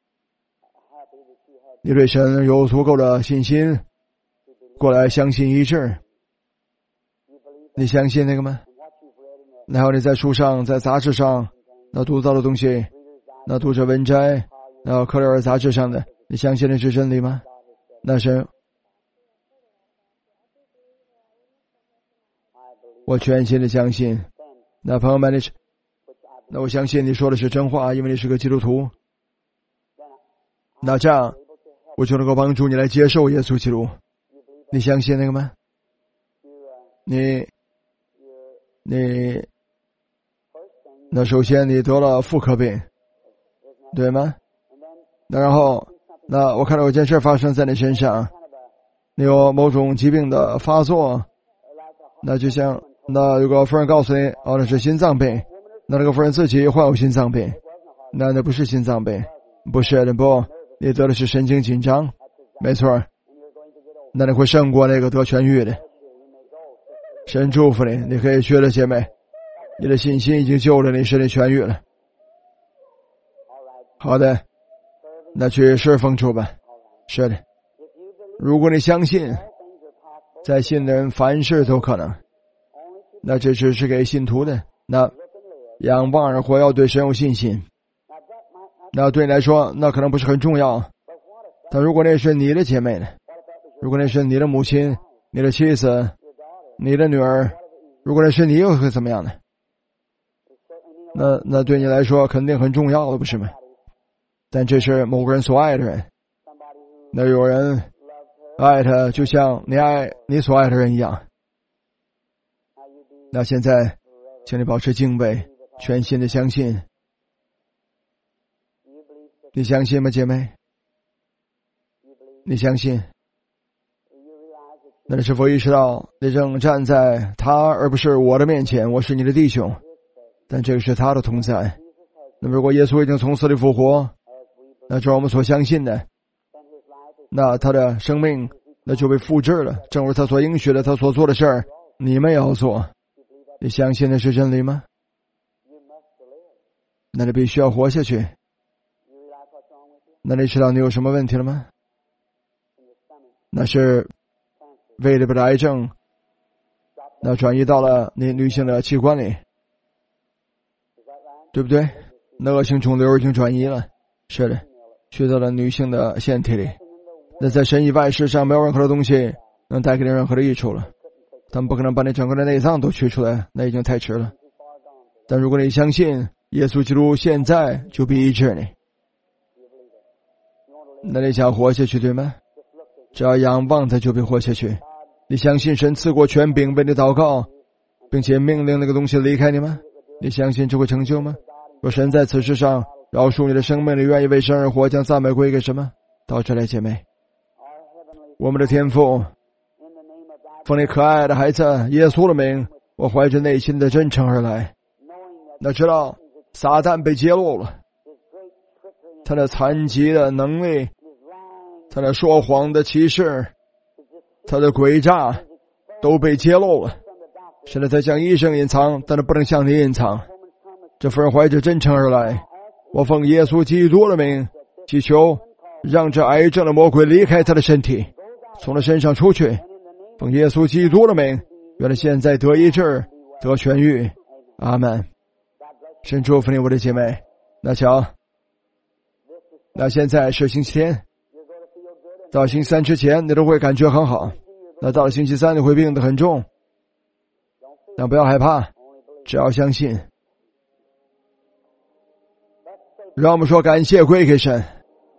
你对神有足够的信心，过来相信医治。你相信那个吗？然后你在书上，在杂志上那读到的东西，那读者文摘，然后克里尔杂志上的，你相信那是真理吗？那是我全心的相信。那朋友们， 那我相信你说的是真话，因为你是个基督徒。那这样我就能够帮助你来接受耶稣基督。你相信那个吗？那首先你得了妇科病，对吗？那然后那我看到有件事发生在你身上，你有某种疾病的发作，那就像那有个夫人告诉你，哦，那是心脏病，那个夫人自己患有心脏病，那不是心脏病，不是的，不，你得的是神经紧张，没错，那你会胜过那个得痊愈的。神祝福你，你可以去了，姐妹，你的信心已经救了你，使你痊愈了。好的，那去侍奉主吧。是的，如果你相信，在信的人凡事都可能，那这只是给信徒的。那仰望而活，要对神有信心。那对你来说，那可能不是很重要，但如果那是你的姐妹呢？如果那是你的母亲、你的妻子、你的女儿，如果那是你，又会怎么样呢？那对你来说肯定很重要的，不是吗？但这是某个人所爱的人，那有人爱他就像你爱你所爱的人一样。那现在请你保持敬畏，全心的相信。你相信吗，姐妹？你相信？那你是否意识到你正站在他而不是我的面前？我是你的弟兄，但这个是他的同在。那么如果耶稣已经从死里复活，那这是我们所相信的，那他的生命那就被复制了，正如他所应许的，他所做的事儿你们也要做。你相信的是真理吗？那你必须要活下去。那你知道你有什么问题了吗？那是胃里边的癌症，那转移到了你女性的器官里，对不对？那恶性肿瘤已经转移了，是的，去到了女性的腺体里。那在神以外，世上没有任何的东西能带给你任何的益处了。他们不可能把你整个的内脏都取出来，那已经太迟了。但如果你相信耶稣基督现在就必医治你，那你想活下去，对吗？只要仰望他就必活下去。你相信神赐过权柄为你祷告，并且命令那个东西离开你吗？你相信这会成就吗？若神在此世上饶恕你的生命，你愿意为神而活，将赞美归给什么？到这来，姐妹，我们的天父，奉你可爱的孩子耶稣的名，我怀着内心的真诚而来。那知道撒旦被揭露了，他的残疾的能力，他的说谎的歧视，他的诡诈都被揭露了。现在在向医生隐藏，但是不能向你隐藏。这份怀着真诚而来，我奉耶稣基督的名祈求，让这癌症的魔鬼离开他的身体，从他身上出去。奉耶稣基督的名，愿他现在得医治，得痊愈。阿们。神祝福你，我的姐妹。那瞧，那现在是星期天，到星期三之前你都会感觉很好，那到了星期三你会病得很重。那不要害怕，只要相信。让我们说感谢归给神。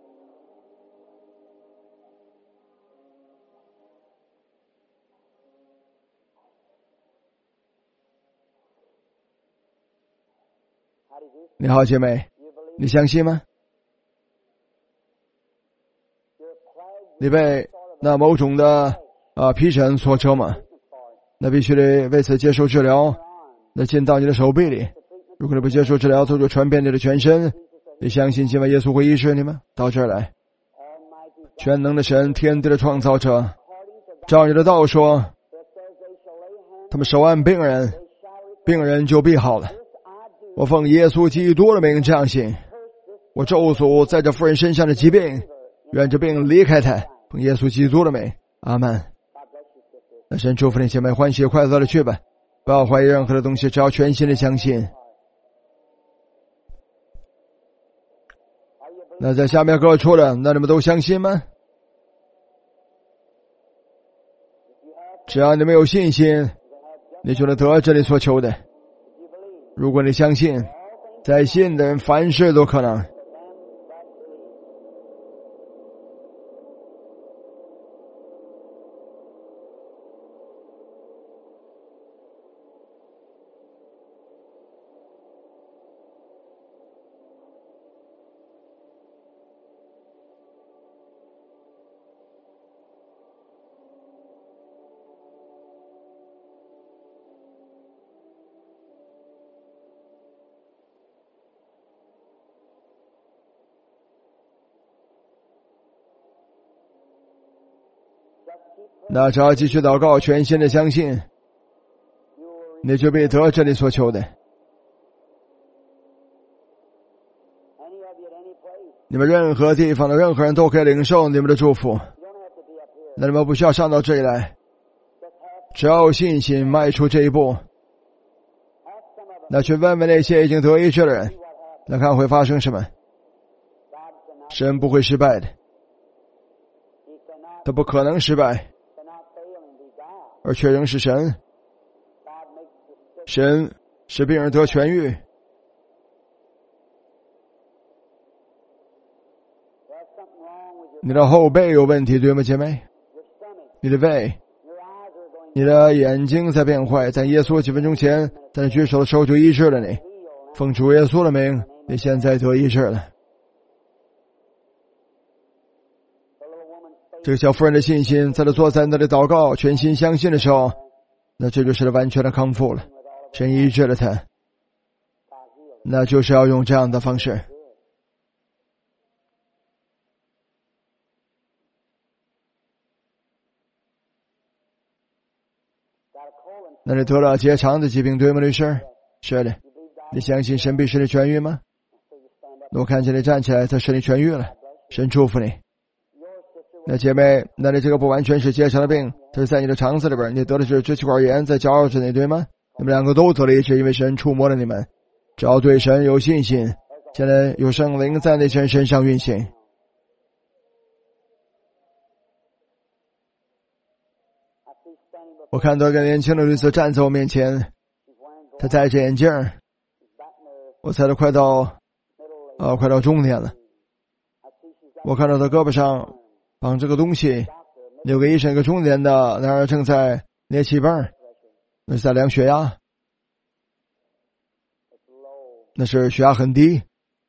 你好，姐妹，你相信吗？你被那某种的皮疹所折磨，那必须得为此接受治疗，那进到你的手臂里。如果你不接受治疗，它就传遍你的全身。你相信今晚耶稣会医治你吗？到这儿来，全能的神，天地的创造者，照你的道说，他们手按病人，病人就必好了。我奉耶稣基督的名这样信，我咒诅在这妇人身上的疾病，愿这病离开他。奉耶稣基督的名，阿们。那神祝福你姐妹，欢喜快乐的去吧，不要怀疑任何的东西，只要全心的相信。那在下面各处的，那你们都相信吗？只要你们有信心，你就能得这里所求的。如果你相信， 在信的人凡事都可能。那只要继续祷告，全心的相信，你就必得着你所求的。你们任何地方的任何人都可以领受你们的祝福，那你们不需要上到这里来，只要有信心迈出这一步。那去问问那些已经得医治的人，来看会发生什么。神不会失败的，他不可能失败，而却仍是神。神使病人得痊愈。你的后背有问题，对吗，姐妹？你的胃，你的眼睛在变坏，在耶稣几分钟前在你举手的时候就医治了你。奉主耶稣的名，你现在得医治了。这个小妇人的信心，在她坐在那里祷告，全心相信的时候，那这就是她完全的康复了。神医治了她，那就是要用这样的方式。那你得了结肠的疾病，对吗，律师？是的。你相信神必使你痊愈吗？我看见你站起来，他使你痊愈了，神祝福你。那姐妹，那你这个不完全是结肠的病，它是在你的肠子里边，你得的是支气管炎，在骄傲之内，对吗？你们两个都得了医治，因为神触摸了你们。只要对神有信心，现在有圣灵在那些人身上运行。我看到一个年轻的女子站在我面前，她戴着眼镜，我猜她快到中年了。我看到她胳膊上绑着个东西，有个医生，一个中年的那儿正在捏气泵，那是在量血压，那是血压很低。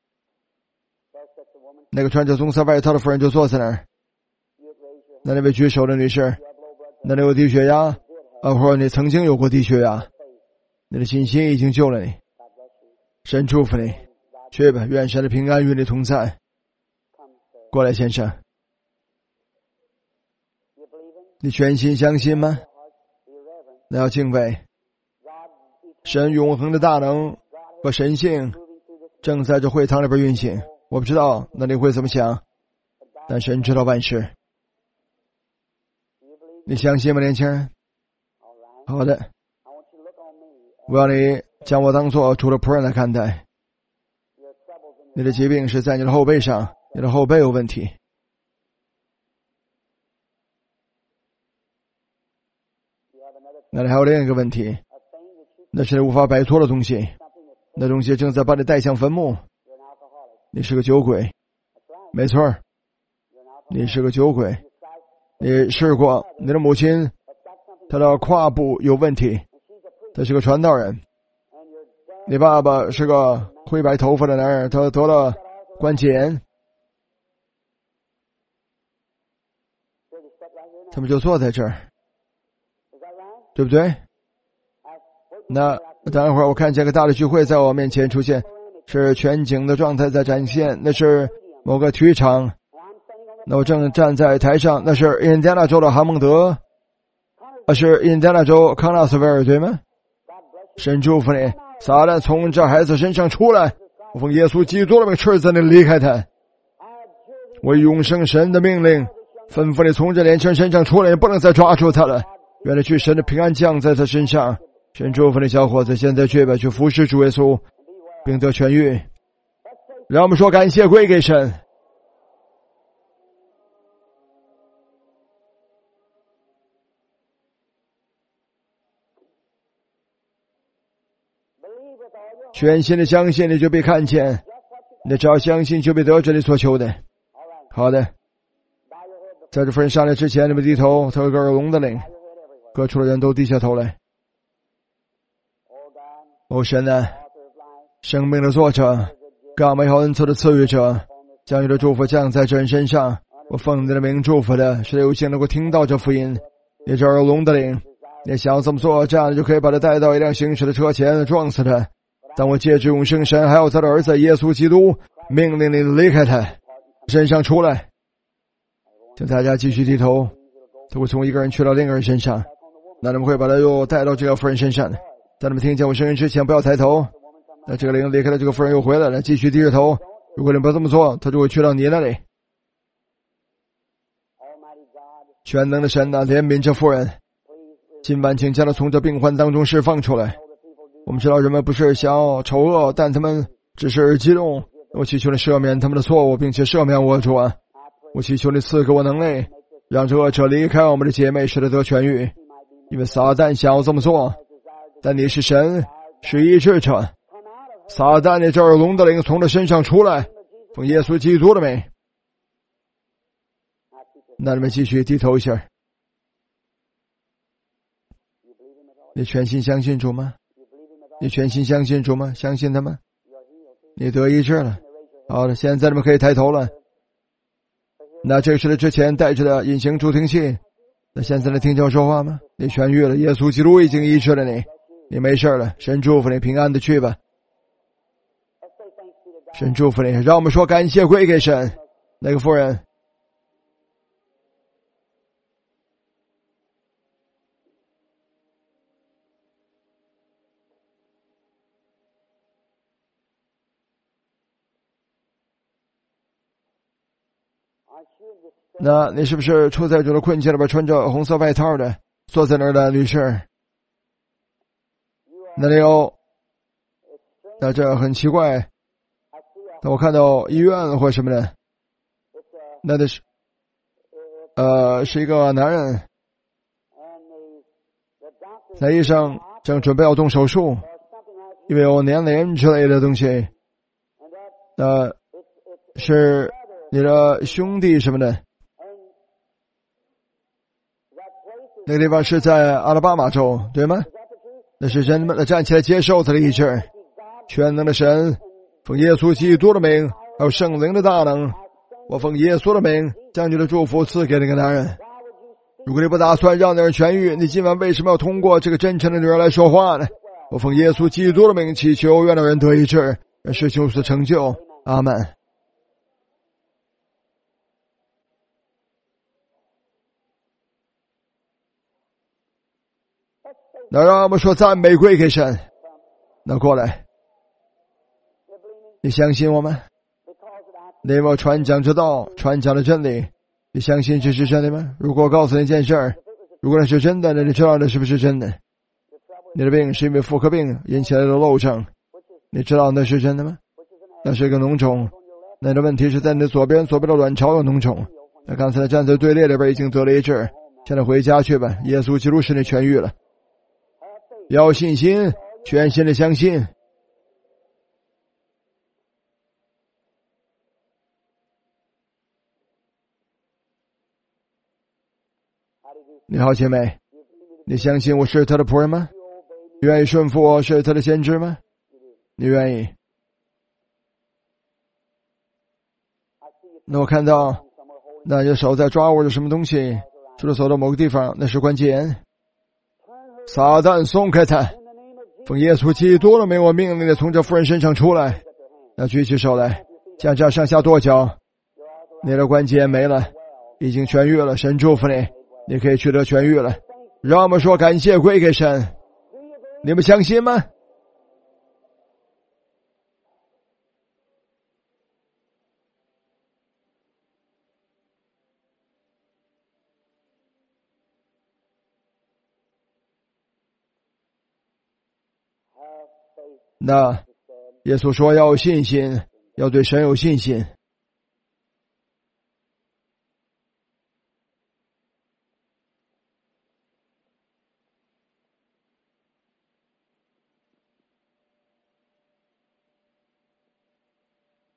那个穿着棕色外套的妇人就坐在那儿。那位举手的女士，那里有低血压，或者你曾经有过低血压，你的信心已经救了你。神祝福你，去吧，愿神的平安与你同在。过来，先生，你全心相信吗？那要敬畏神永恒的大能和神性正在这会堂里边运行。我不知道那你会怎么想，但神知道万事。你相信吗，年轻人？好的，我要你将我当作主的仆人来看待。你的疾病是在你的后背上，你的后背有问题。那里还有另一个问题，那是你无法摆脱的东西，那东西正在把你带向坟墓。你是个酒鬼，没错，你是个酒鬼。你试过，你的母亲她的胯部有问题，她是个传道人。你爸爸是个灰白头发的男人，他得了关节炎。他们就坐在这儿，对不对？那等一会儿我看见个大的聚会在我面前出现，是全景的状态在展现，那是某个体育场。那我正站在台上，那是印第安纳州的哈蒙德，是印第安纳州康纳斯维尔，对吗？神祝福你，撒旦从这孩子身上出来，我奉耶稣基督的名斥责你，离开他。我永生神的命令吩咐你从这年轻人身上出来，你不能再抓住他了。愿你去神的平安降在他身上。神祝福你，小伙子，现在去吧，去服侍主耶稣，并得痊愈。让我们说感谢归给神。 全心的相信，你就被看见。你只要相信，就被得着你所求的。好的，在这份人上来之前，你们低头，他有个耳聋的灵。各处的人都低下头来。哦，神啊，生命的作者，各美好恩赐的赐予者，将你的祝福降在这人身上。我奉你的名祝福的，使有幸能够听到这福音。你这耳聋的灵，你想怎么做，这样就可以把他带到一辆行驶的车前，撞死他。当我借着永生神还有他的儿子耶稣基督命令你离开他身上出来。请大家继续低头，他会从一个人去到另一个人身上，那你们会把他又带到这个妇人身上。在你们听见我声音之前，不要抬头。那这个灵离开了这个妇人又回来了，继续低着头。如果你不这么做，他就会去到你那里。全能的神啊，怜悯这妇人，今晚请将他从这病患当中释放出来。我们知道人们不是想要丑恶，但他们只是激动。我祈求你赦免他们的错误，并且赦免我，主啊！我祈求你赐给我能力，让这恶者离开我们的姐妹，使他得痊愈。因为撒旦想要这么做，但你是神，是医治者。撒旦，你这耳聋的灵从他身上出来，奉耶稣基督的名。那你们继续低头一下。你全心相信主吗？你全心相信主吗？相信他吗？你得医治了。好的，现在你们可以抬头了。那这是之前带着的隐形助听器。那现在能听见我说话吗？你痊愈了，耶稣基督已经医治了你，你没事了。神祝福你，平安的去吧。神祝福你，让我们说感谢归给神。那个妇人，那你是不是处在这个困境里边，穿着红色外套的，坐在那儿的女士？那里有，那这很奇怪。那我看到医院或什么的，那的是是一个男人，那医生正准备要动手术，因为有年龄之类的东西。是你的兄弟什么的。那个地方是在阿拉巴马州，对吗？那是人们的站起来接受他的医治。全能的神，奉耶稣基督的名，还有圣灵的大能，我奉耶稣的名将你的祝福赐给那个男人。如果你不打算让那人痊愈，你今晚为什么要通过这个真诚的女人来说话呢？我奉耶稣基督的名祈求，愿那人得医治，让事情有所成就。阿们。那让我们说赞美归给神。那过来，你相信我们？你我传讲之道，传讲的真理，你相信这是真的吗？如果我告诉你一件事儿，如果那是真的，那你知道那是不是真的？你的病是因为妇科病引起来的漏症，你知道那是真的吗？那是一个脓肿，那你的问题是在你的左边的卵巢有脓肿。那刚才站在队列里边已经得了医治，现在回家去吧，耶稣基督使你痊愈了。要有信心，全心的相信。你好，姐妹，你相信我是他的仆人吗？愿意顺服我是他的先知吗？你愿意？那我看到，那有手在抓握着什么东西，除了走到某个地方，那是关键。撒旦，松开他！奉耶稣基督的名，我命令你从这妇人身上出来。那举起手来，向这上下跺脚。你的关节没了，已经痊愈了。神祝福你，你可以取得痊愈了。让我们说感谢归给神。你们相信吗？那耶稣说要有信心，要对神有信心。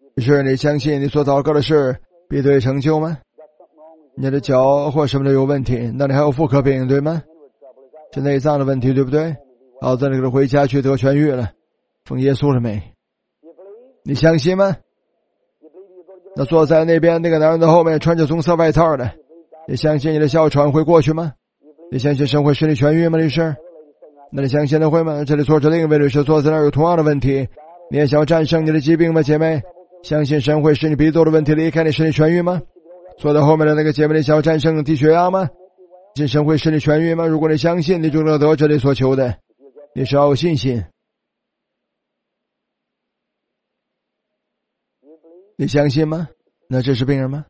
是你相信你所祷告的事必得以成就吗？你的脚或什么的有问题，那你还有妇科病，对吗？是内脏的问题，对不对？好的，你回家去得痊愈了，奉耶稣的名。你相信吗？那坐在那边那个男人的后面穿着棕色外套的，你相信你的哮喘会过去吗？你相信神会使你痊愈吗，律师？那你相信的会吗？这里坐着另一位律师坐在那儿有同样的问题，你也想要战胜你的疾病吗，姐妹？相信神会使你鼻窦的问题离开你，使你痊愈吗？坐在后面的那个姐妹，你想要战胜低血压吗？信神会使你痊愈吗？如果你相信，你就能得这里所求的。你只要有信心。你相信吗？那这是病人吗？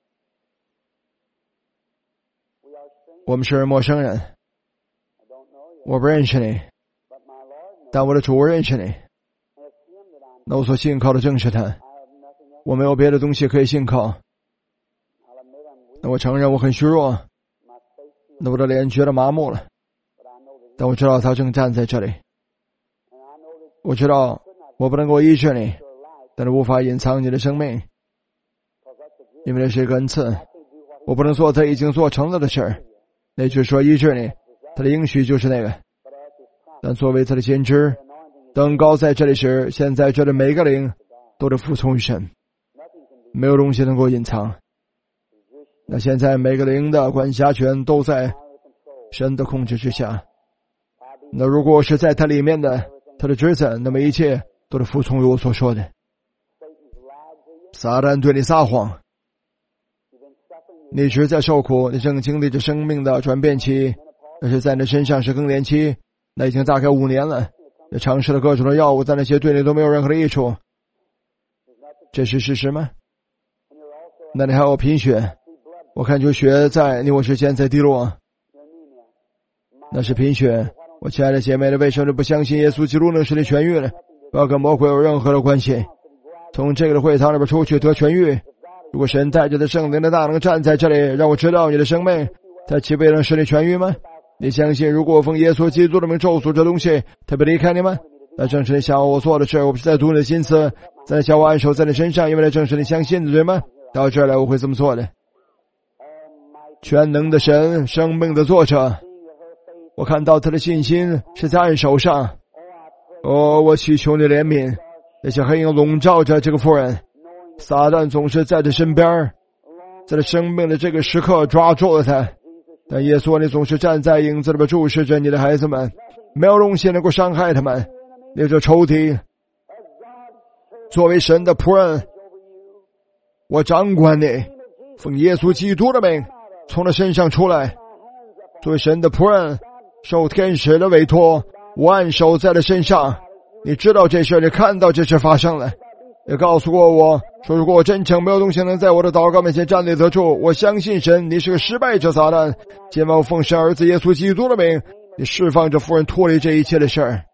我们是陌生人，我不认识你，但我的主认识你。那我所信靠的正是他，我没有别的东西可以信靠。那我承认我很虚弱，那我的脸觉得麻木了，但我知道他正站在这里。我知道我不能够医治你，但是无法隐藏你的生命，因为那是一个恩赐。我不能做他已经做成了的事儿，那就是说医治你，他的应许就是那个。但作为他的先知，等高在这里时，现在这里每个灵都得服从于神，没有东西能够隐藏。那现在每个灵的管辖权都在神的控制之下。那如果是在他里面的他的职责，那么一切都得服从于我所说的。撒旦对你撒谎，你一直在受苦，你正经历着生命的转变期，但是在你身上是更年期，那已经大概5年了。你尝试了各种的药物，但那些对你都没有任何的益处，这是事实吗？那你还有贫血，我看出血在你我之间在滴落，那是贫血。我亲爱的姐妹，你为什么不相信耶稣基督能使你痊愈呢？不要跟魔鬼有任何的关系，从这个会堂里边出去得痊愈。如果神带着的圣灵的大能站在这里，让我知道你的生命，他岂不能使你痊愈吗？你相信如果我奉耶稣基督的名咒诅这东西，他不离开你吗？那正是你想我做的事，我不是在读你的心思，在叫我按手在你身上，因为那正是你相信的，对吗？到这儿来我会这么做的。全能的神，生命的作者，我看到他的信心是在按手上。我祈求你怜悯，那些黑影笼罩着这个妇人，撒旦总是在他身边，在他生命的这个时刻抓住了他。但耶稣，你总是站在影子里边注视着你的孩子们，没有东西能够伤害他们。你这仇敌，作为神的仆人，我掌管你，奉耶稣基督的名从他身上出来。作为神的仆人，受天使的委托，我按手在他身上。你知道这事，你看到这事发生了，也告诉过我说，如果我真诚，没有东西能在我的祷告面前站立得住。我相信神，你是个失败者撒旦。今晚我奉神儿子耶稣基督的名，你释放这妇人脱离这一切的事儿。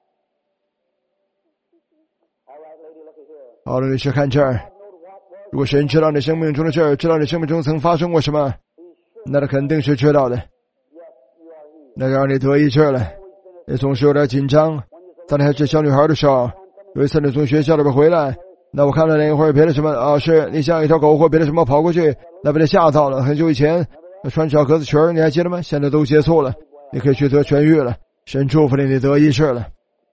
好了，律师，看这儿。如果神知道你生命中的事儿，知道你生命中曾发生过什么，那他肯定是知道的，那让你得医治了。你总是有点紧张，当你还是小女孩的时候，有一次你从学校里边回来，那我看到那一会儿别的什么是你像一条狗或别的什么跑过去，那被他吓到了。很久以前穿小格子裙，你还记得吗？现在都结束了，你可以去得痊愈了。神祝福你，你得医治了。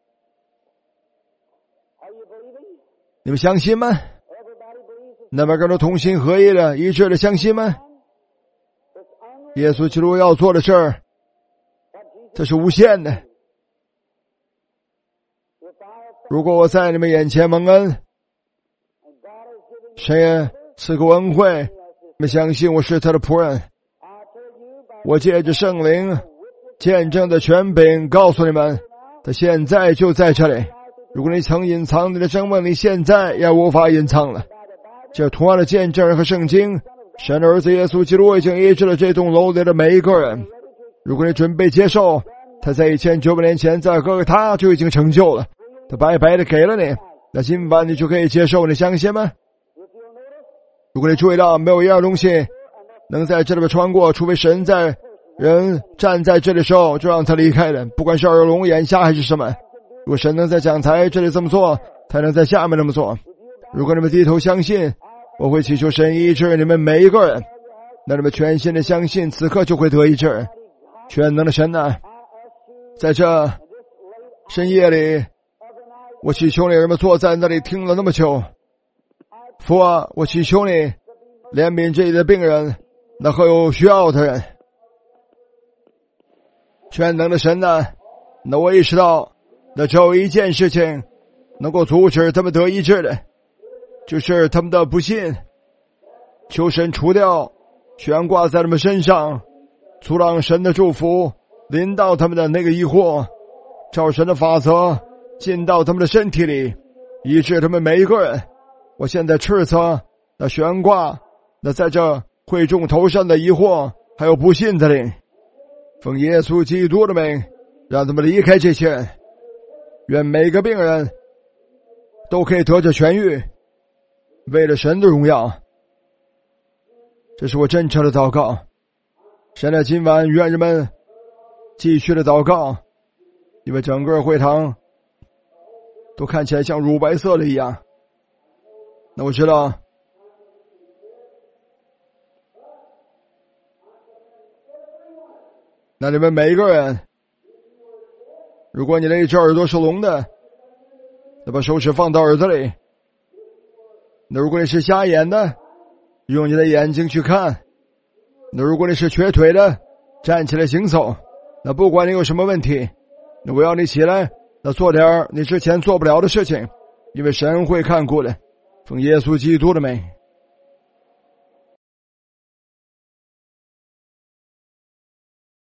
你们相信吗？那么跟着同心合一的医治的相信吗？耶稣基督要做的事儿，这是无限的。如果我在你们眼前蒙恩，神也赐给我恩惠，你们相信我是他的仆人。我借着圣灵见证的权柄告诉你们，他现在就在这里。如果你曾隐藏你的生命，你现在也无法隐藏了。这同样的见证和圣经，神的儿子耶稣基督已经医治了这栋楼里的每一个人。如果你准备接受，他在1900年前在各个他就已经成就了，他白白的给了你，那今晚你就可以接受，你相信吗？如果你注意到没有一样东西能在这里边穿过，除非神在人站在这里的时候就让他离开了，不管是耳聋眼瞎还是什么。如果神能在讲台这里这么做，他能在下面那么做。 如果你们低头相信，我会祈求神医治你们每一个人，那你们全心的相信，此刻就会得医治。全能的神啊，在这深夜里，我祈求你，人们坐在那里听了那么久，父啊，我祈求你怜悯这里的病人，那和有需要的人。全能的神啊，那我意识到，那只有一件事情能够阻止他们得医治的，就是他们的不信。求神除掉悬挂在他们身上，阻挡神的祝福临到他们的那个疑惑，照神的法则进到他们的身体里，医治他们每一个人。我现在斥责那悬挂那在这会众头上的疑惑还有不信的灵，奉耶稣基督的名，让他们离开这些人。愿每个病人都可以得着痊愈，为了神的荣耀。这是我真诚的祷告。神在今晚愿人们继续的祷告，因为整个会堂都看起来像乳白色的一样。那我知道那你们每一个人，如果你的一只耳朵是聋的，那把手指放到耳朵里。那如果你是瞎眼的，用你的眼睛去看。那如果你是瘸腿的，站起来行走。那不管你有什么问题，那我要你起来，那做点你之前做不了的事情，因为神会看顾的。奉耶稣基督的名。